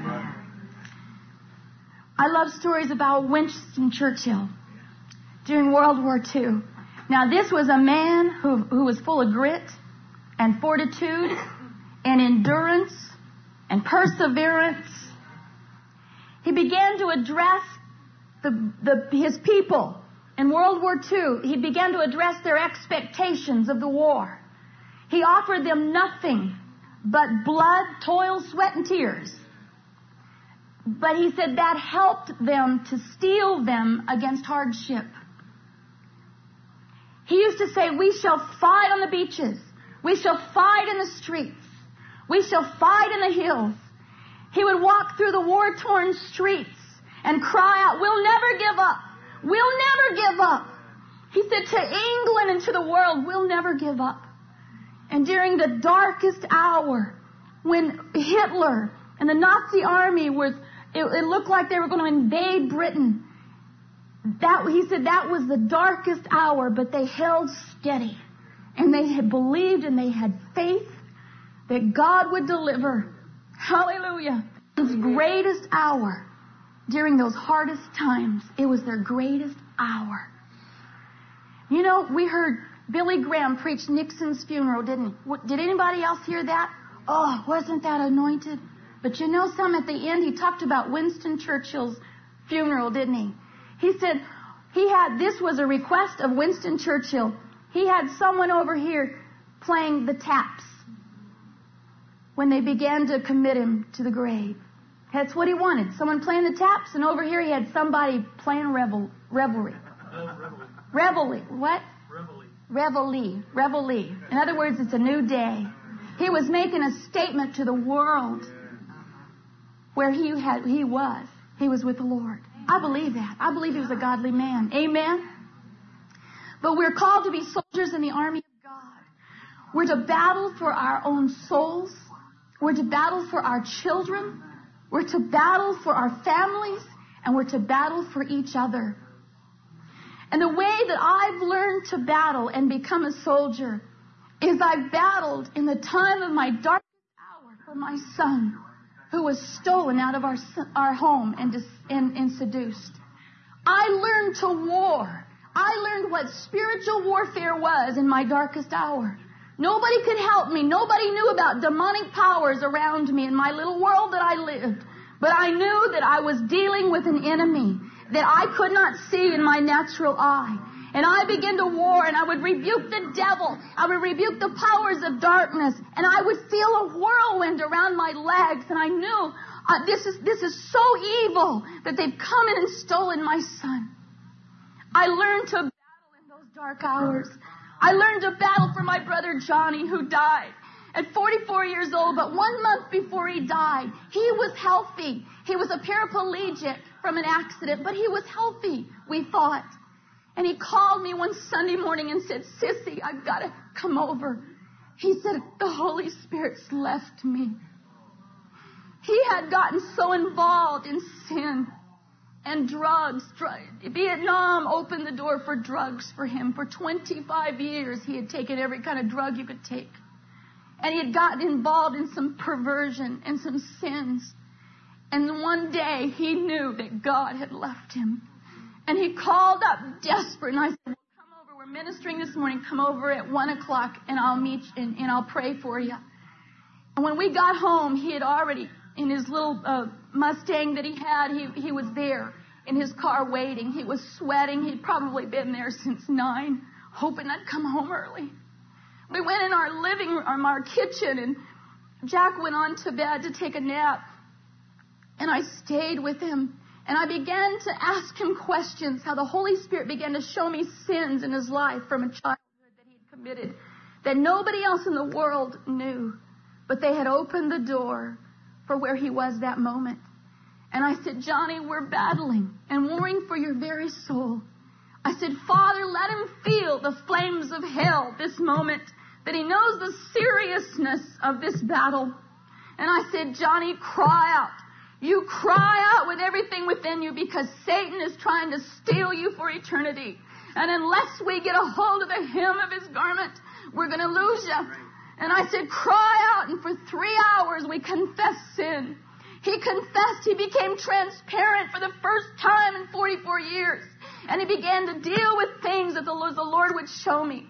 I love stories about Winston Churchill during World War II. Now, this was a man who was full of grit and fortitude and endurance and perseverance. He began to address his people in World War II. He began to address their expectations of the war. He offered them nothing but blood, toil, sweat, and tears. But he said that helped them to steel them against hardship. He used to say, "We shall fight on the beaches. We shall fight in the streets. We shall fight in the hills." He would walk through the war-torn streets and cry out, "We'll never give up. We'll never give up." He said to England and to the world, "We'll never give up." And during the darkest hour, when Hitler and the Nazi army it looked like they were going to invade Britain, he said that was the darkest hour, but they held steady. And they had believed and they had faith that God would deliver. Hallelujah. greatest hour during those hardest times. It was their greatest hour. You know, we heard Billy Graham preach Nixon's funeral, didn't he? Did anybody else hear that? Oh, wasn't that anointed? But you know some at the end, he talked about Winston Churchill's funeral, didn't he? He said this was a request of Winston Churchill. He had someone over here playing the taps when they began to commit him to the grave. That's what he wanted. Someone playing the taps, and over here he had somebody playing revelry. What? Reveille. In other words, it's a new day. He was making a statement to the world where he was. He was with the Lord. I believe that. I believe he was a godly man. Amen? But we're called to be soldiers in the army of God. We're to battle for our own souls. We're to battle for our children. We're to battle for our families. And we're to battle for each other. And the way that I've learned to battle and become a soldier is I've battled in the time of my darkest hour for my son, who was stolen out of our home and seduced. I learned to war. I learned what spiritual warfare was in my darkest hour. Nobody could help me. Nobody knew about demonic powers around me in my little world that I lived. But I knew that I was dealing with an enemy that I could not see in my natural eye. And I began to war, and I would rebuke the devil. I would rebuke the powers of darkness, and I would feel a whirlwind around my legs, and I knew this is so evil that they've come in and stolen my son. I learned to battle in those dark hours. I learned to battle for my brother Johnny, who died at 44 years old, but 1 month before he died, he was healthy. He was a paraplegic from an accident, but he was healthy, we thought. And he called me one Sunday morning and said, "Sissy, I've got to come over." He said, "The Holy Spirit's left me." He had gotten so involved in sin and drugs. Vietnam opened the door for drugs for him. For 25 years, he had taken every kind of drug you could take. And he had gotten involved in some perversion and some sins. And one day, he knew that God had left him. And he called up desperate, and I said, "Well, come over. We're ministering this morning. Come over at 1 o'clock, and I'll meet you, and I'll pray for you." And when we got home, he had already, in his little Mustang that he had, he was there in his car waiting. He was sweating. He'd probably been there since 9, hoping I'd come home early. We went in our living room, our kitchen, and Jack went on to bed to take a nap. And I stayed with him. And I began to ask him questions, how the Holy Spirit began to show me sins in his life from a childhood that he had committed that nobody else in the world knew. But they had opened the door for where he was that moment. And I said, "Johnny, we're battling and warring for your very soul." I said, "Father, let him feel the flames of hell this moment, that he knows the seriousness of this battle." And I said, "Johnny, cry out. You cry out with everything within you, because Satan is trying to steal you for eternity. And unless we get a hold of the hem of his garment, we're going to lose you." And I said, "Cry out." And for 3 hours, we confessed sin. He confessed. He became transparent for the first time in 44 years. And he began to deal with things that the Lord would show me.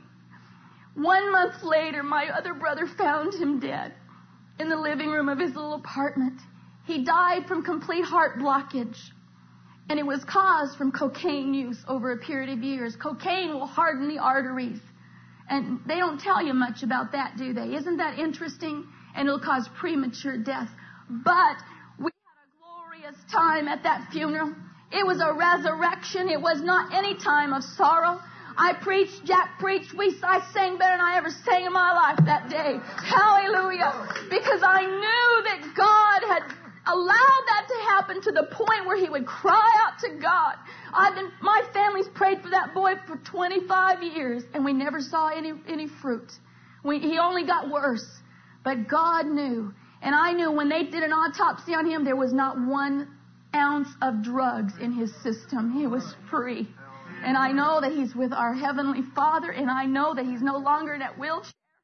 1 month later, my other brother found him dead in the living room of his little apartment. He died from complete heart blockage, and it was caused from cocaine use over a period of years. Cocaine will harden the arteries, and they don't tell you much about that, do they? Isn't that interesting? And it'll cause premature death. But we had a glorious time at that funeral. It was a resurrection. It was not any time of sorrow. I preached, Jack preached, I sang better than I ever sang in my life that day. Hallelujah. Because I knew that God had allowed that to happen to the point where he would cry out to God. My family's prayed for that boy for 25 years, and we never saw any fruit. He only got worse. But God knew. And I knew when they did an autopsy on him, there was not 1 ounce of drugs in his system. He was free. And I know that he's with our Heavenly Father, and I know that he's no longer in that wheelchair.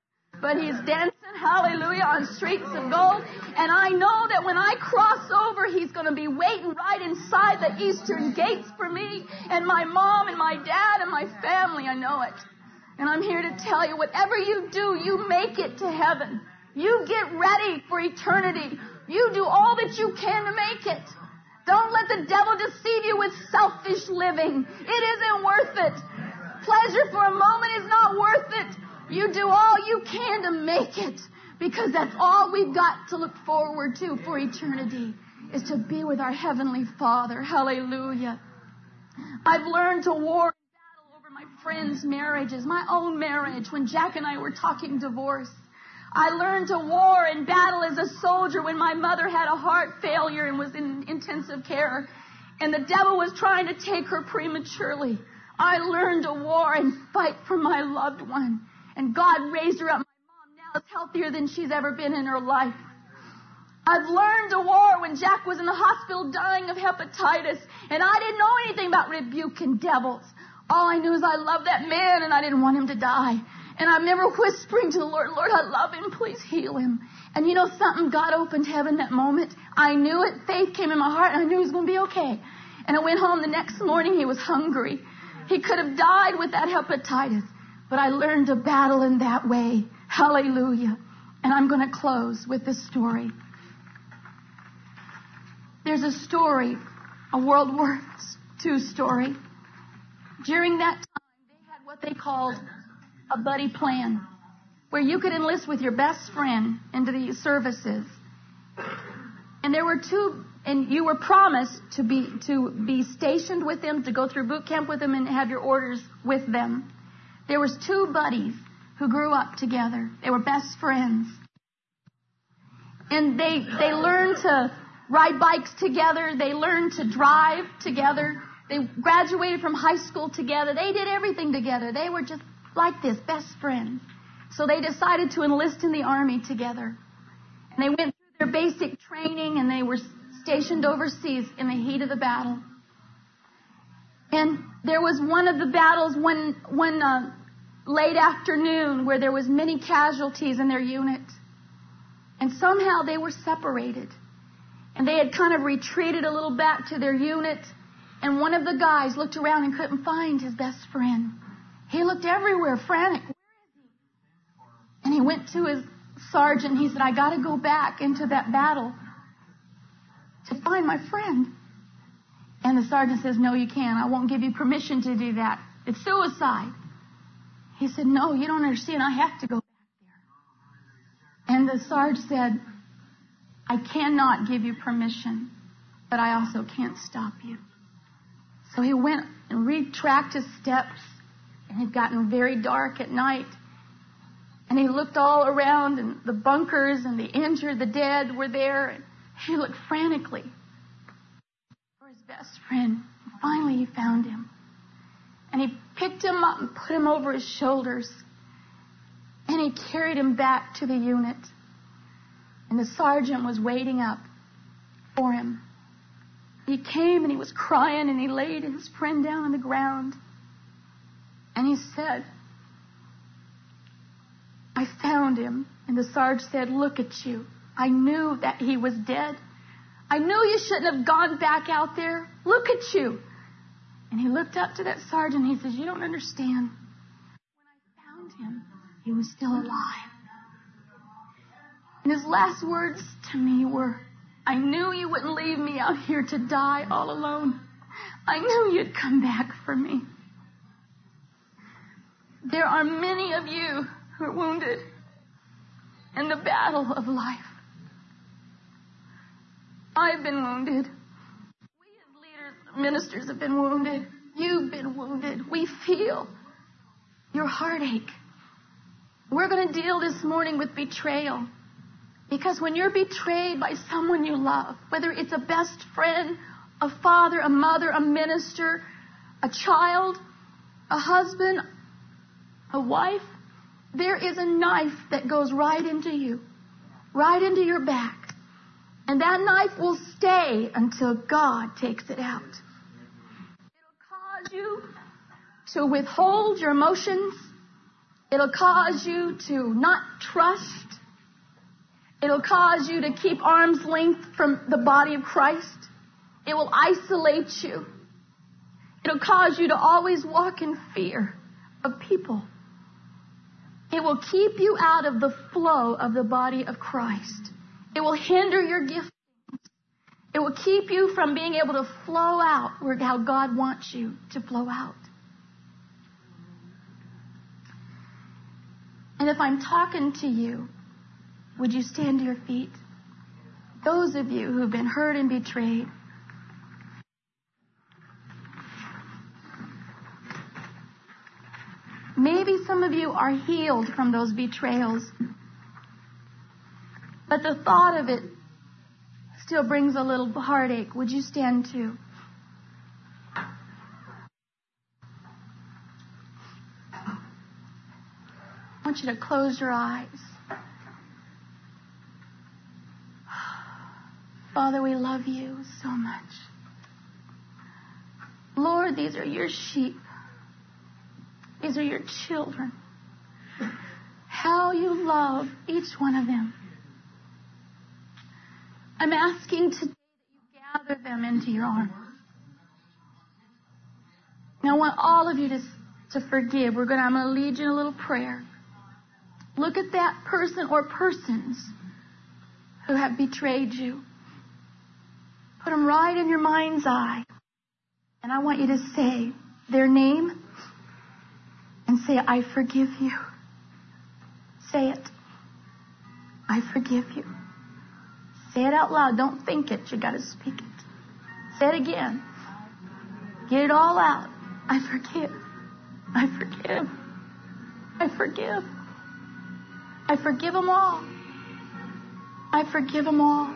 but he's dancing, hallelujah, on streets of gold. And I know that when I cross over, he's going to be waiting right inside the eastern gates for me and my mom and my dad and my family. I know it. And I'm here to tell you, whatever you do, you make it to heaven. You get ready for eternity. You do all that you can to make it. Don't let the devil deceive you with selfish living. It isn't worth it. Pleasure for a moment is not worth it. You do all you can to make it, because that's all we've got to look forward to for eternity, is to be with our Heavenly Father. Hallelujah. I've learned to war and battle over my friends' marriages, my own marriage, when Jack and I were talking divorce. I learned to war and battle as a soldier when my mother had a heart failure and was in intensive care, and the devil was trying to take her prematurely. I learned to war and fight for my loved one. And God raised her up. My mom now is healthier than she's ever been in her life. I've learned to war when Jack was in the hospital dying of hepatitis, and I didn't know anything about rebuking devils. All I knew is I loved that man, and I didn't want him to die. And I remember whispering to the Lord, Lord, I love him. Please heal him. And you know something? God opened heaven that moment. I knew it. Faith came in my heart, and I knew he was going to be okay. And I went home the next morning. He was hungry. He could have died with that hepatitis. But I learned to battle in that way. Hallelujah. And I'm going to close with this story. There's a story, a World War II story. During that time, they had what they called a buddy plan, where you could enlist with your best friend into these services. And there were two, and you were promised to be stationed with them, to go through boot camp with them and have your orders with them. There was two buddies who grew up together. They were best friends. And they learned to ride bikes together. They learned to drive together. They graduated from high school together. They did everything together. They were just like this, best friends. So they decided to enlist in the Army together. And they went through their basic training, and they were stationed overseas in the heat of the battle. And there was one of the battles one late afternoon where there was many casualties in their unit. And somehow they were separated. And they had kind of retreated a little back to their unit. And one of the guys looked around and couldn't find his best friend. He looked everywhere, frantic. Where is he? And he went to his sergeant. He said, I got to go back into that battle to find my friend. And the sergeant says, no, you can't. I won't give you permission to do that. It's suicide. He said, no, you don't understand. I have to go back there. And the sergeant said, I cannot give you permission, but I also can't stop you. So he went and retracked his steps. And it had gotten very dark at night. And he looked all around, and the bunkers and the injured, the dead were there. And he looked frantically for his best friend. And finally, he found him. And he picked him up and put him over his shoulders. And he carried him back to the unit. And the sergeant was waiting up for him. He came and he was crying, and he laid his friend down on the ground. And he said, I found him. And the sergeant said, look at you. I knew that he was dead. I knew you shouldn't have gone back out there. Look at you. And he looked up to that sergeant. He says, you don't understand. When I found him, he was still alive. And his last words to me were, I knew you wouldn't leave me out here to die all alone. I knew you'd come back for me. There are many of you who are wounded in the battle of life. I've been wounded. We as leaders, ministers have been wounded. You've been wounded. We feel your heartache. We're going to deal this morning with betrayal. Because when you're betrayed by someone you love, whether it's a best friend, a father, a mother, a minister, a child, a husband, a wife, there is a knife that goes right into you, right into your back. And that knife will stay until God takes it out. It'll cause you to withhold your emotions. It'll cause you to not trust. It'll cause you to keep arm's length from the body of Christ. It will isolate you. It'll cause you to always walk in fear of people. It will keep you out of the flow of the body of Christ. It will hinder your gift. It will keep you from being able to flow out how God wants you to flow out. And if I'm talking to you, would you stand to your feet? Those of you who've been hurt and betrayed. Maybe some of you are healed from those betrayals. But the thought of it still brings a little heartache. Would you stand too? I want you to close your eyes. Father, we love you so much. Lord, these are your sheep. These are your children. How you love each one of them. I'm asking today that you gather them into your arms. Now I want all of you to forgive. I'm going to lead you in a little prayer. Look at that person or persons who have betrayed you. Put them right in your mind's eye. And I want you to say their name and say, I forgive you. Say it. I forgive you. Say it out loud. Don't think it. You got to speak it. Say it again. Get it all out. I forgive. I forgive. I forgive. I forgive them all. I forgive them all.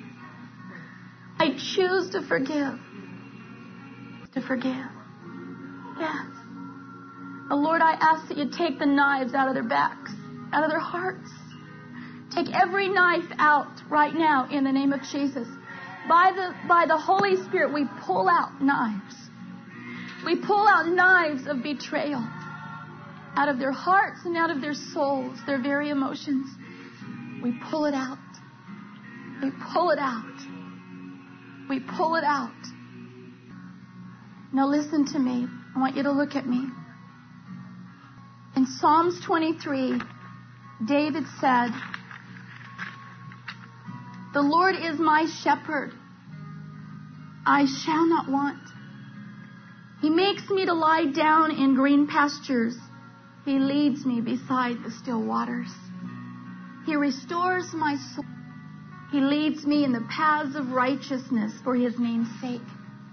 I choose to forgive. To forgive. Yes. Oh, Lord, I ask that you take the knives out of their backs, out of their hearts. Take every knife out right now in the name of Jesus. By the Holy Spirit, we pull out knives. We pull out knives of betrayal out of their hearts and out of their souls, their very emotions. We pull it out. We pull it out. We pull it out. Now listen to me. I want you to look at me. In Psalms 23, David said, the Lord is my shepherd. I shall not want. He makes me to lie down in green pastures. He leads me beside the still waters. He restores my soul. He leads me in the paths of righteousness for his name's sake.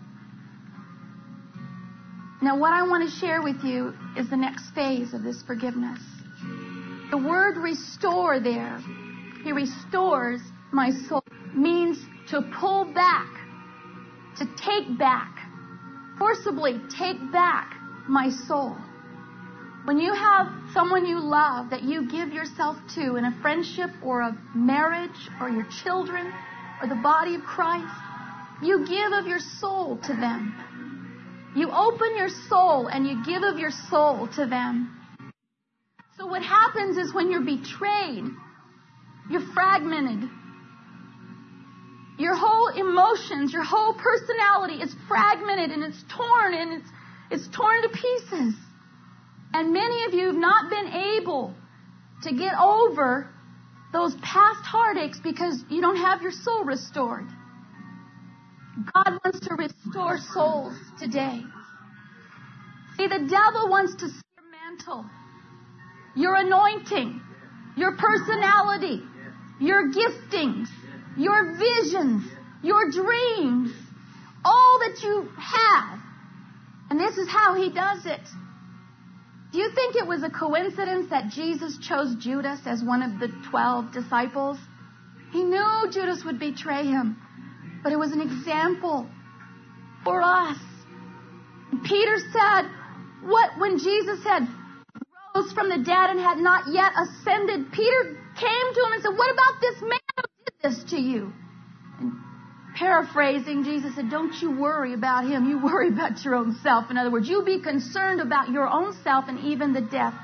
Now, what I want to share with you is the next phase of this forgiveness. The word restore there, he restores my soul, means to pull back, to take back, forcibly take back my soul. When you have someone you love that you give yourself to in a friendship or a marriage or your children or the body of Christ, you give of your soul to them. You open your soul and you give of your soul to them. So what happens is when you're betrayed, you're fragmented. Your whole emotions, your whole personality is fragmented and it's torn and it's torn to pieces. And many of you have not been able to get over those past heartaches because you don't have your soul restored. God wants to restore souls today. See, the devil wants to see your mantle, your anointing, your personality, your giftings, your visions, your dreams, all that you have. And this is how he does it. Do you think it was a coincidence that Jesus chose Judas as one of the 12 disciples? He knew Judas would betray him, but it was an example for us. And Peter said, when Jesus had rose from the dead and had not yet ascended, Peter came to him and said, what about this man who did this to you? And paraphrasing, Jesus said, don't you worry about him. You worry about your own self. In other words, you be concerned about your own self and even the death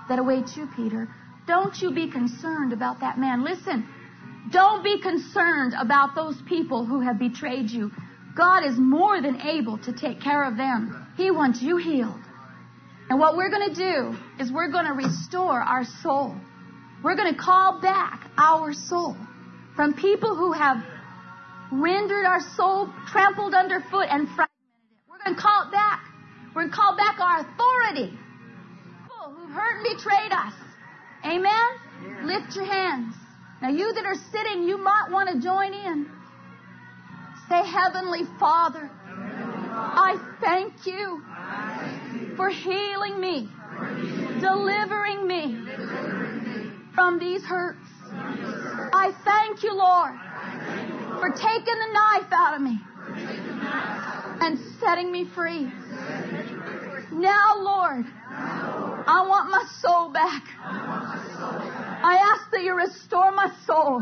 that await you, Peter. Don't you be concerned about that man. Listen, don't be concerned about those people who have betrayed you. God is more than able to take care of them. He wants you healed. And what we're going to do is we're going to restore our soul. We're going to call back our soul from people who have rendered our soul, trampled underfoot, and fragmented it. We're going to call it back. We're going to call back our authority. People who've hurt and betrayed us. Amen? Yeah. Lift your hands. Now, you that are sitting, you might want to join in. Say, Heavenly Father, I thank you for healing me, delivering me from these hurts. I thank you, Lord, for taking the knife out of me and setting me free. Now, Lord, I want my soul back. I ask that you restore my soul.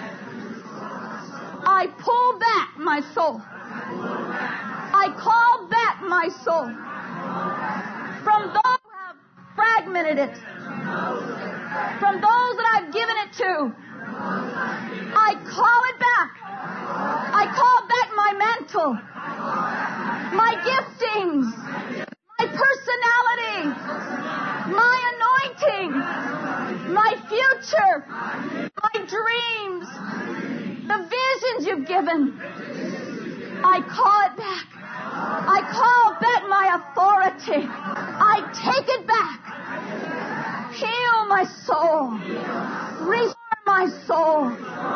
I pull back my soul. I call back my soul from those who have fragmented it, from those that I've given it to. I call it back. I call back my mantle, my giftings, my personality, my anointing, my future, my dreams, the visions you've given. I call it back. I call back my authority. I take it back. Heal my soul. Restore my soul.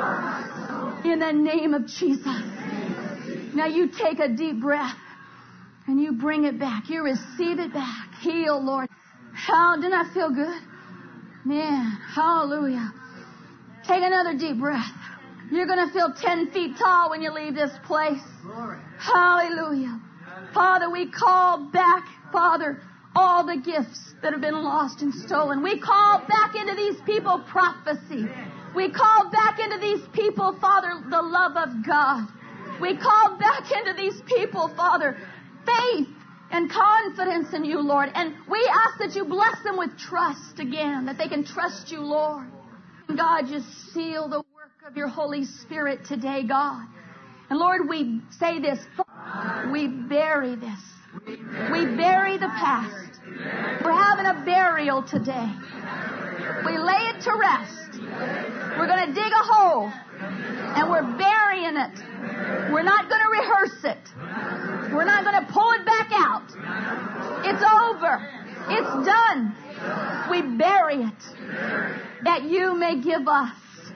In the name of Jesus. Now you take a deep breath and you bring it back. You receive it back. Heal, Lord. How didn't that feel good? Man, hallelujah. Take another deep breath. You're going to feel 10 feet tall when you leave this place. Hallelujah. Father, we call back, Father, all the gifts that have been lost and stolen. We call back into these people prophecy. We call back into these people, Father, the love of God. We call back into these people, Father, faith and confidence in you, Lord. And we ask that you bless them with trust again, that they can trust you, Lord. God, just seal the work of your Holy Spirit today, God. And Lord, we say this, we bury this. We bury the past. We're having a burial today. We lay it to rest. We're going to dig a hole and we're burying it. We're not going to rehearse it. We're not going to pull it back out. It's over. It's done. We bury it that you may give us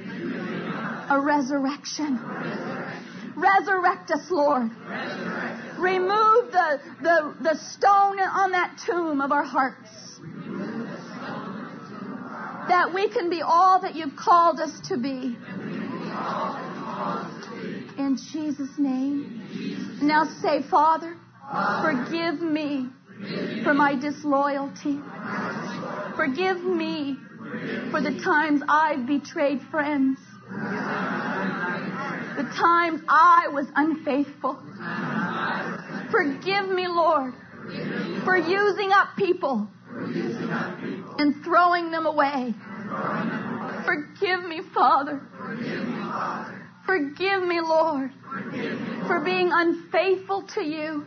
a resurrection. Resurrect us, Lord. Remove the stone on that tomb of our hearts. That we can be all that you've called us to be. In Jesus' name. Now say, Father, forgive me for my disloyalty. Forgive me for the times I've betrayed friends. The times I was unfaithful. Forgive me, Lord, for using up people and throwing them away. Forgive me, Father. Forgive me, Lord, for being unfaithful to you.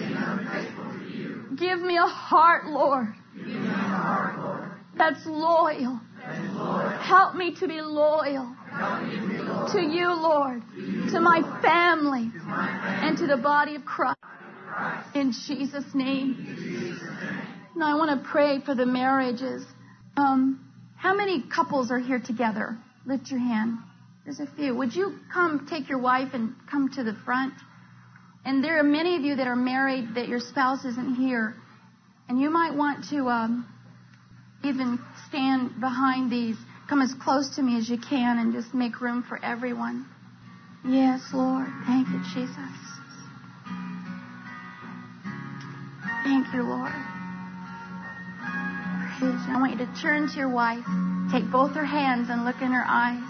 Give me a heart, Lord, that's loyal. Help me to be loyal to you, Lord, to my family, and to the body of Christ. In Jesus' name. Now I want to pray for the marriages. How many couples are here together? Lift your hand. There's a few. Would you come take your wife and come to the front? And there are many of you that are married that your spouse isn't here. And you might want to even stand behind these. Come as close to me as you can and just make room for everyone. Yes, Lord. Thank you, Jesus. Thank you, Lord. Praise you. I want you to turn to your wife. Take both her hands and look in her eyes.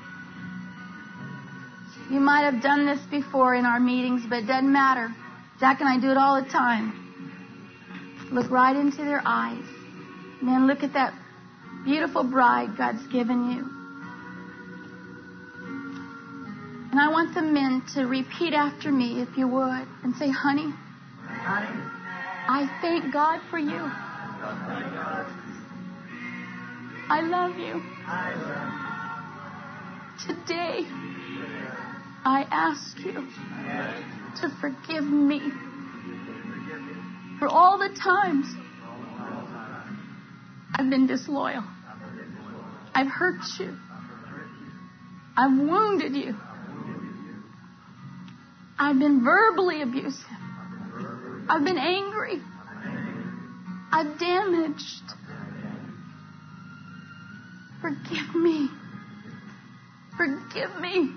You might have done this before in our meetings, but it doesn't matter. Jack and I do it all the time. Look right into their eyes. And then look at that beautiful bride God's given you. And I want the men to repeat after me, if you would, and say, honey, I thank God for you. I love you. Today, I ask you to forgive me for all the times I've been disloyal. I've hurt you. I've wounded you. I've been verbally abusive. I've been angry. I've damaged. Forgive me. Forgive me.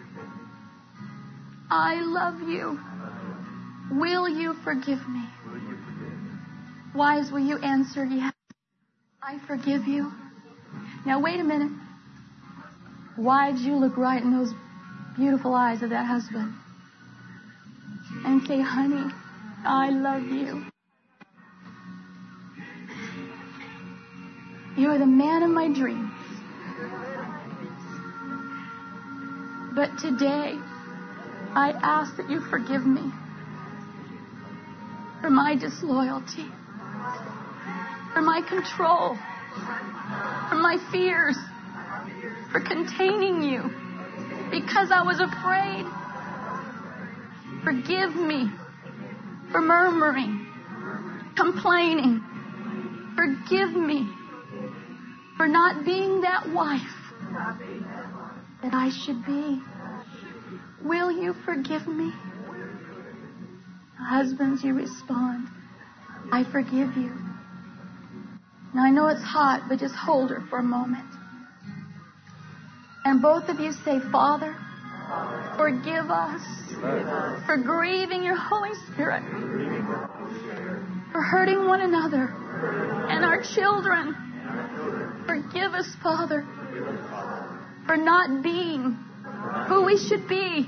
I love you. Will you forgive me? Wives, will you answer yes? I forgive you. Now wait a minute. Wives, you look right in those beautiful eyes of that husband and say, honey, I love you. You're the man of my dreams. But today, I ask that you forgive me for my disloyalty, for my control, for my fears, for containing you because I was afraid. Forgive me for murmuring, complaining. Forgive me for not being that wife that I should be. Will you forgive me? Husbands, you respond, I forgive you. Now I know it's hot, but just hold her for a moment. And both of you say, Father, forgive us for grieving your Holy Spirit, for hurting one another and our children. Forgive us, Father, for not being who we should be.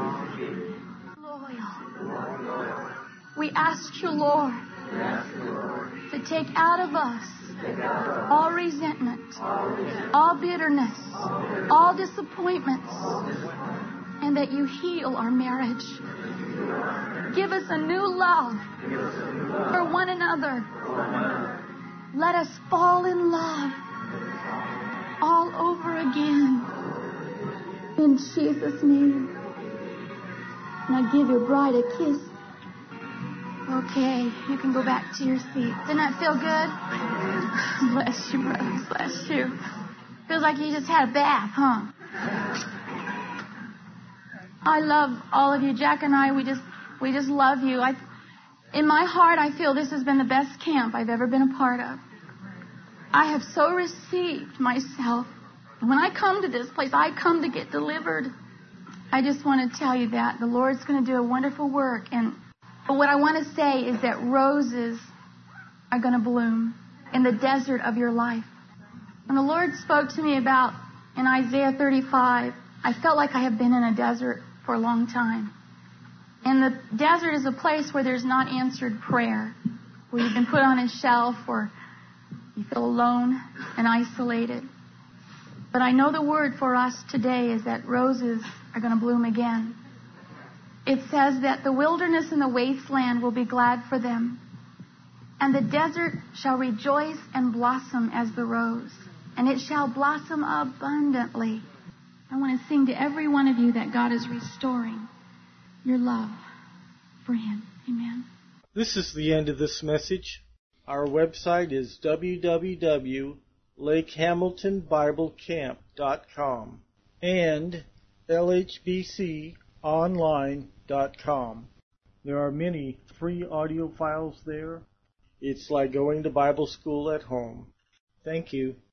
Loyal. We ask you, Lord, to take out of us all resentment, all bitterness, all disappointments, and that you heal our marriage. Give us a new love for one another. Let us fall in love all over again. In Jesus' name. Now give your bride a kiss. Okay, you can go back to your seat. Didn't that feel good? Bless you, brother. Bless you. Feels like you just had a bath, huh? I love all of you. Jack and I, we just love you. In my heart, I feel this has been the best camp I've ever been a part of. I have so received myself. When I come to this place, I come to get delivered. I just want to tell you that the Lord's going to do a wonderful work. But what I want to say is that roses are going to bloom in the desert of your life. When the Lord spoke to me about in Isaiah 35, I felt like I have been in a desert for a long time. And the desert is a place where there's not answered prayer, where you've been put on a shelf or you feel alone and isolated. But I know the word for us today is that roses are going to bloom again. It says that the wilderness and the wasteland will be glad for them, and the desert shall rejoice and blossom as the rose, and it shall blossom abundantly. I want to sing to every one of you that God is restoring your love for Him. Amen. This is the end of this message. Our website is www.lakehamiltonbiblecamp.com and lhbconline.com. There are many free audio files there. It's like going to Bible school at home. Thank you.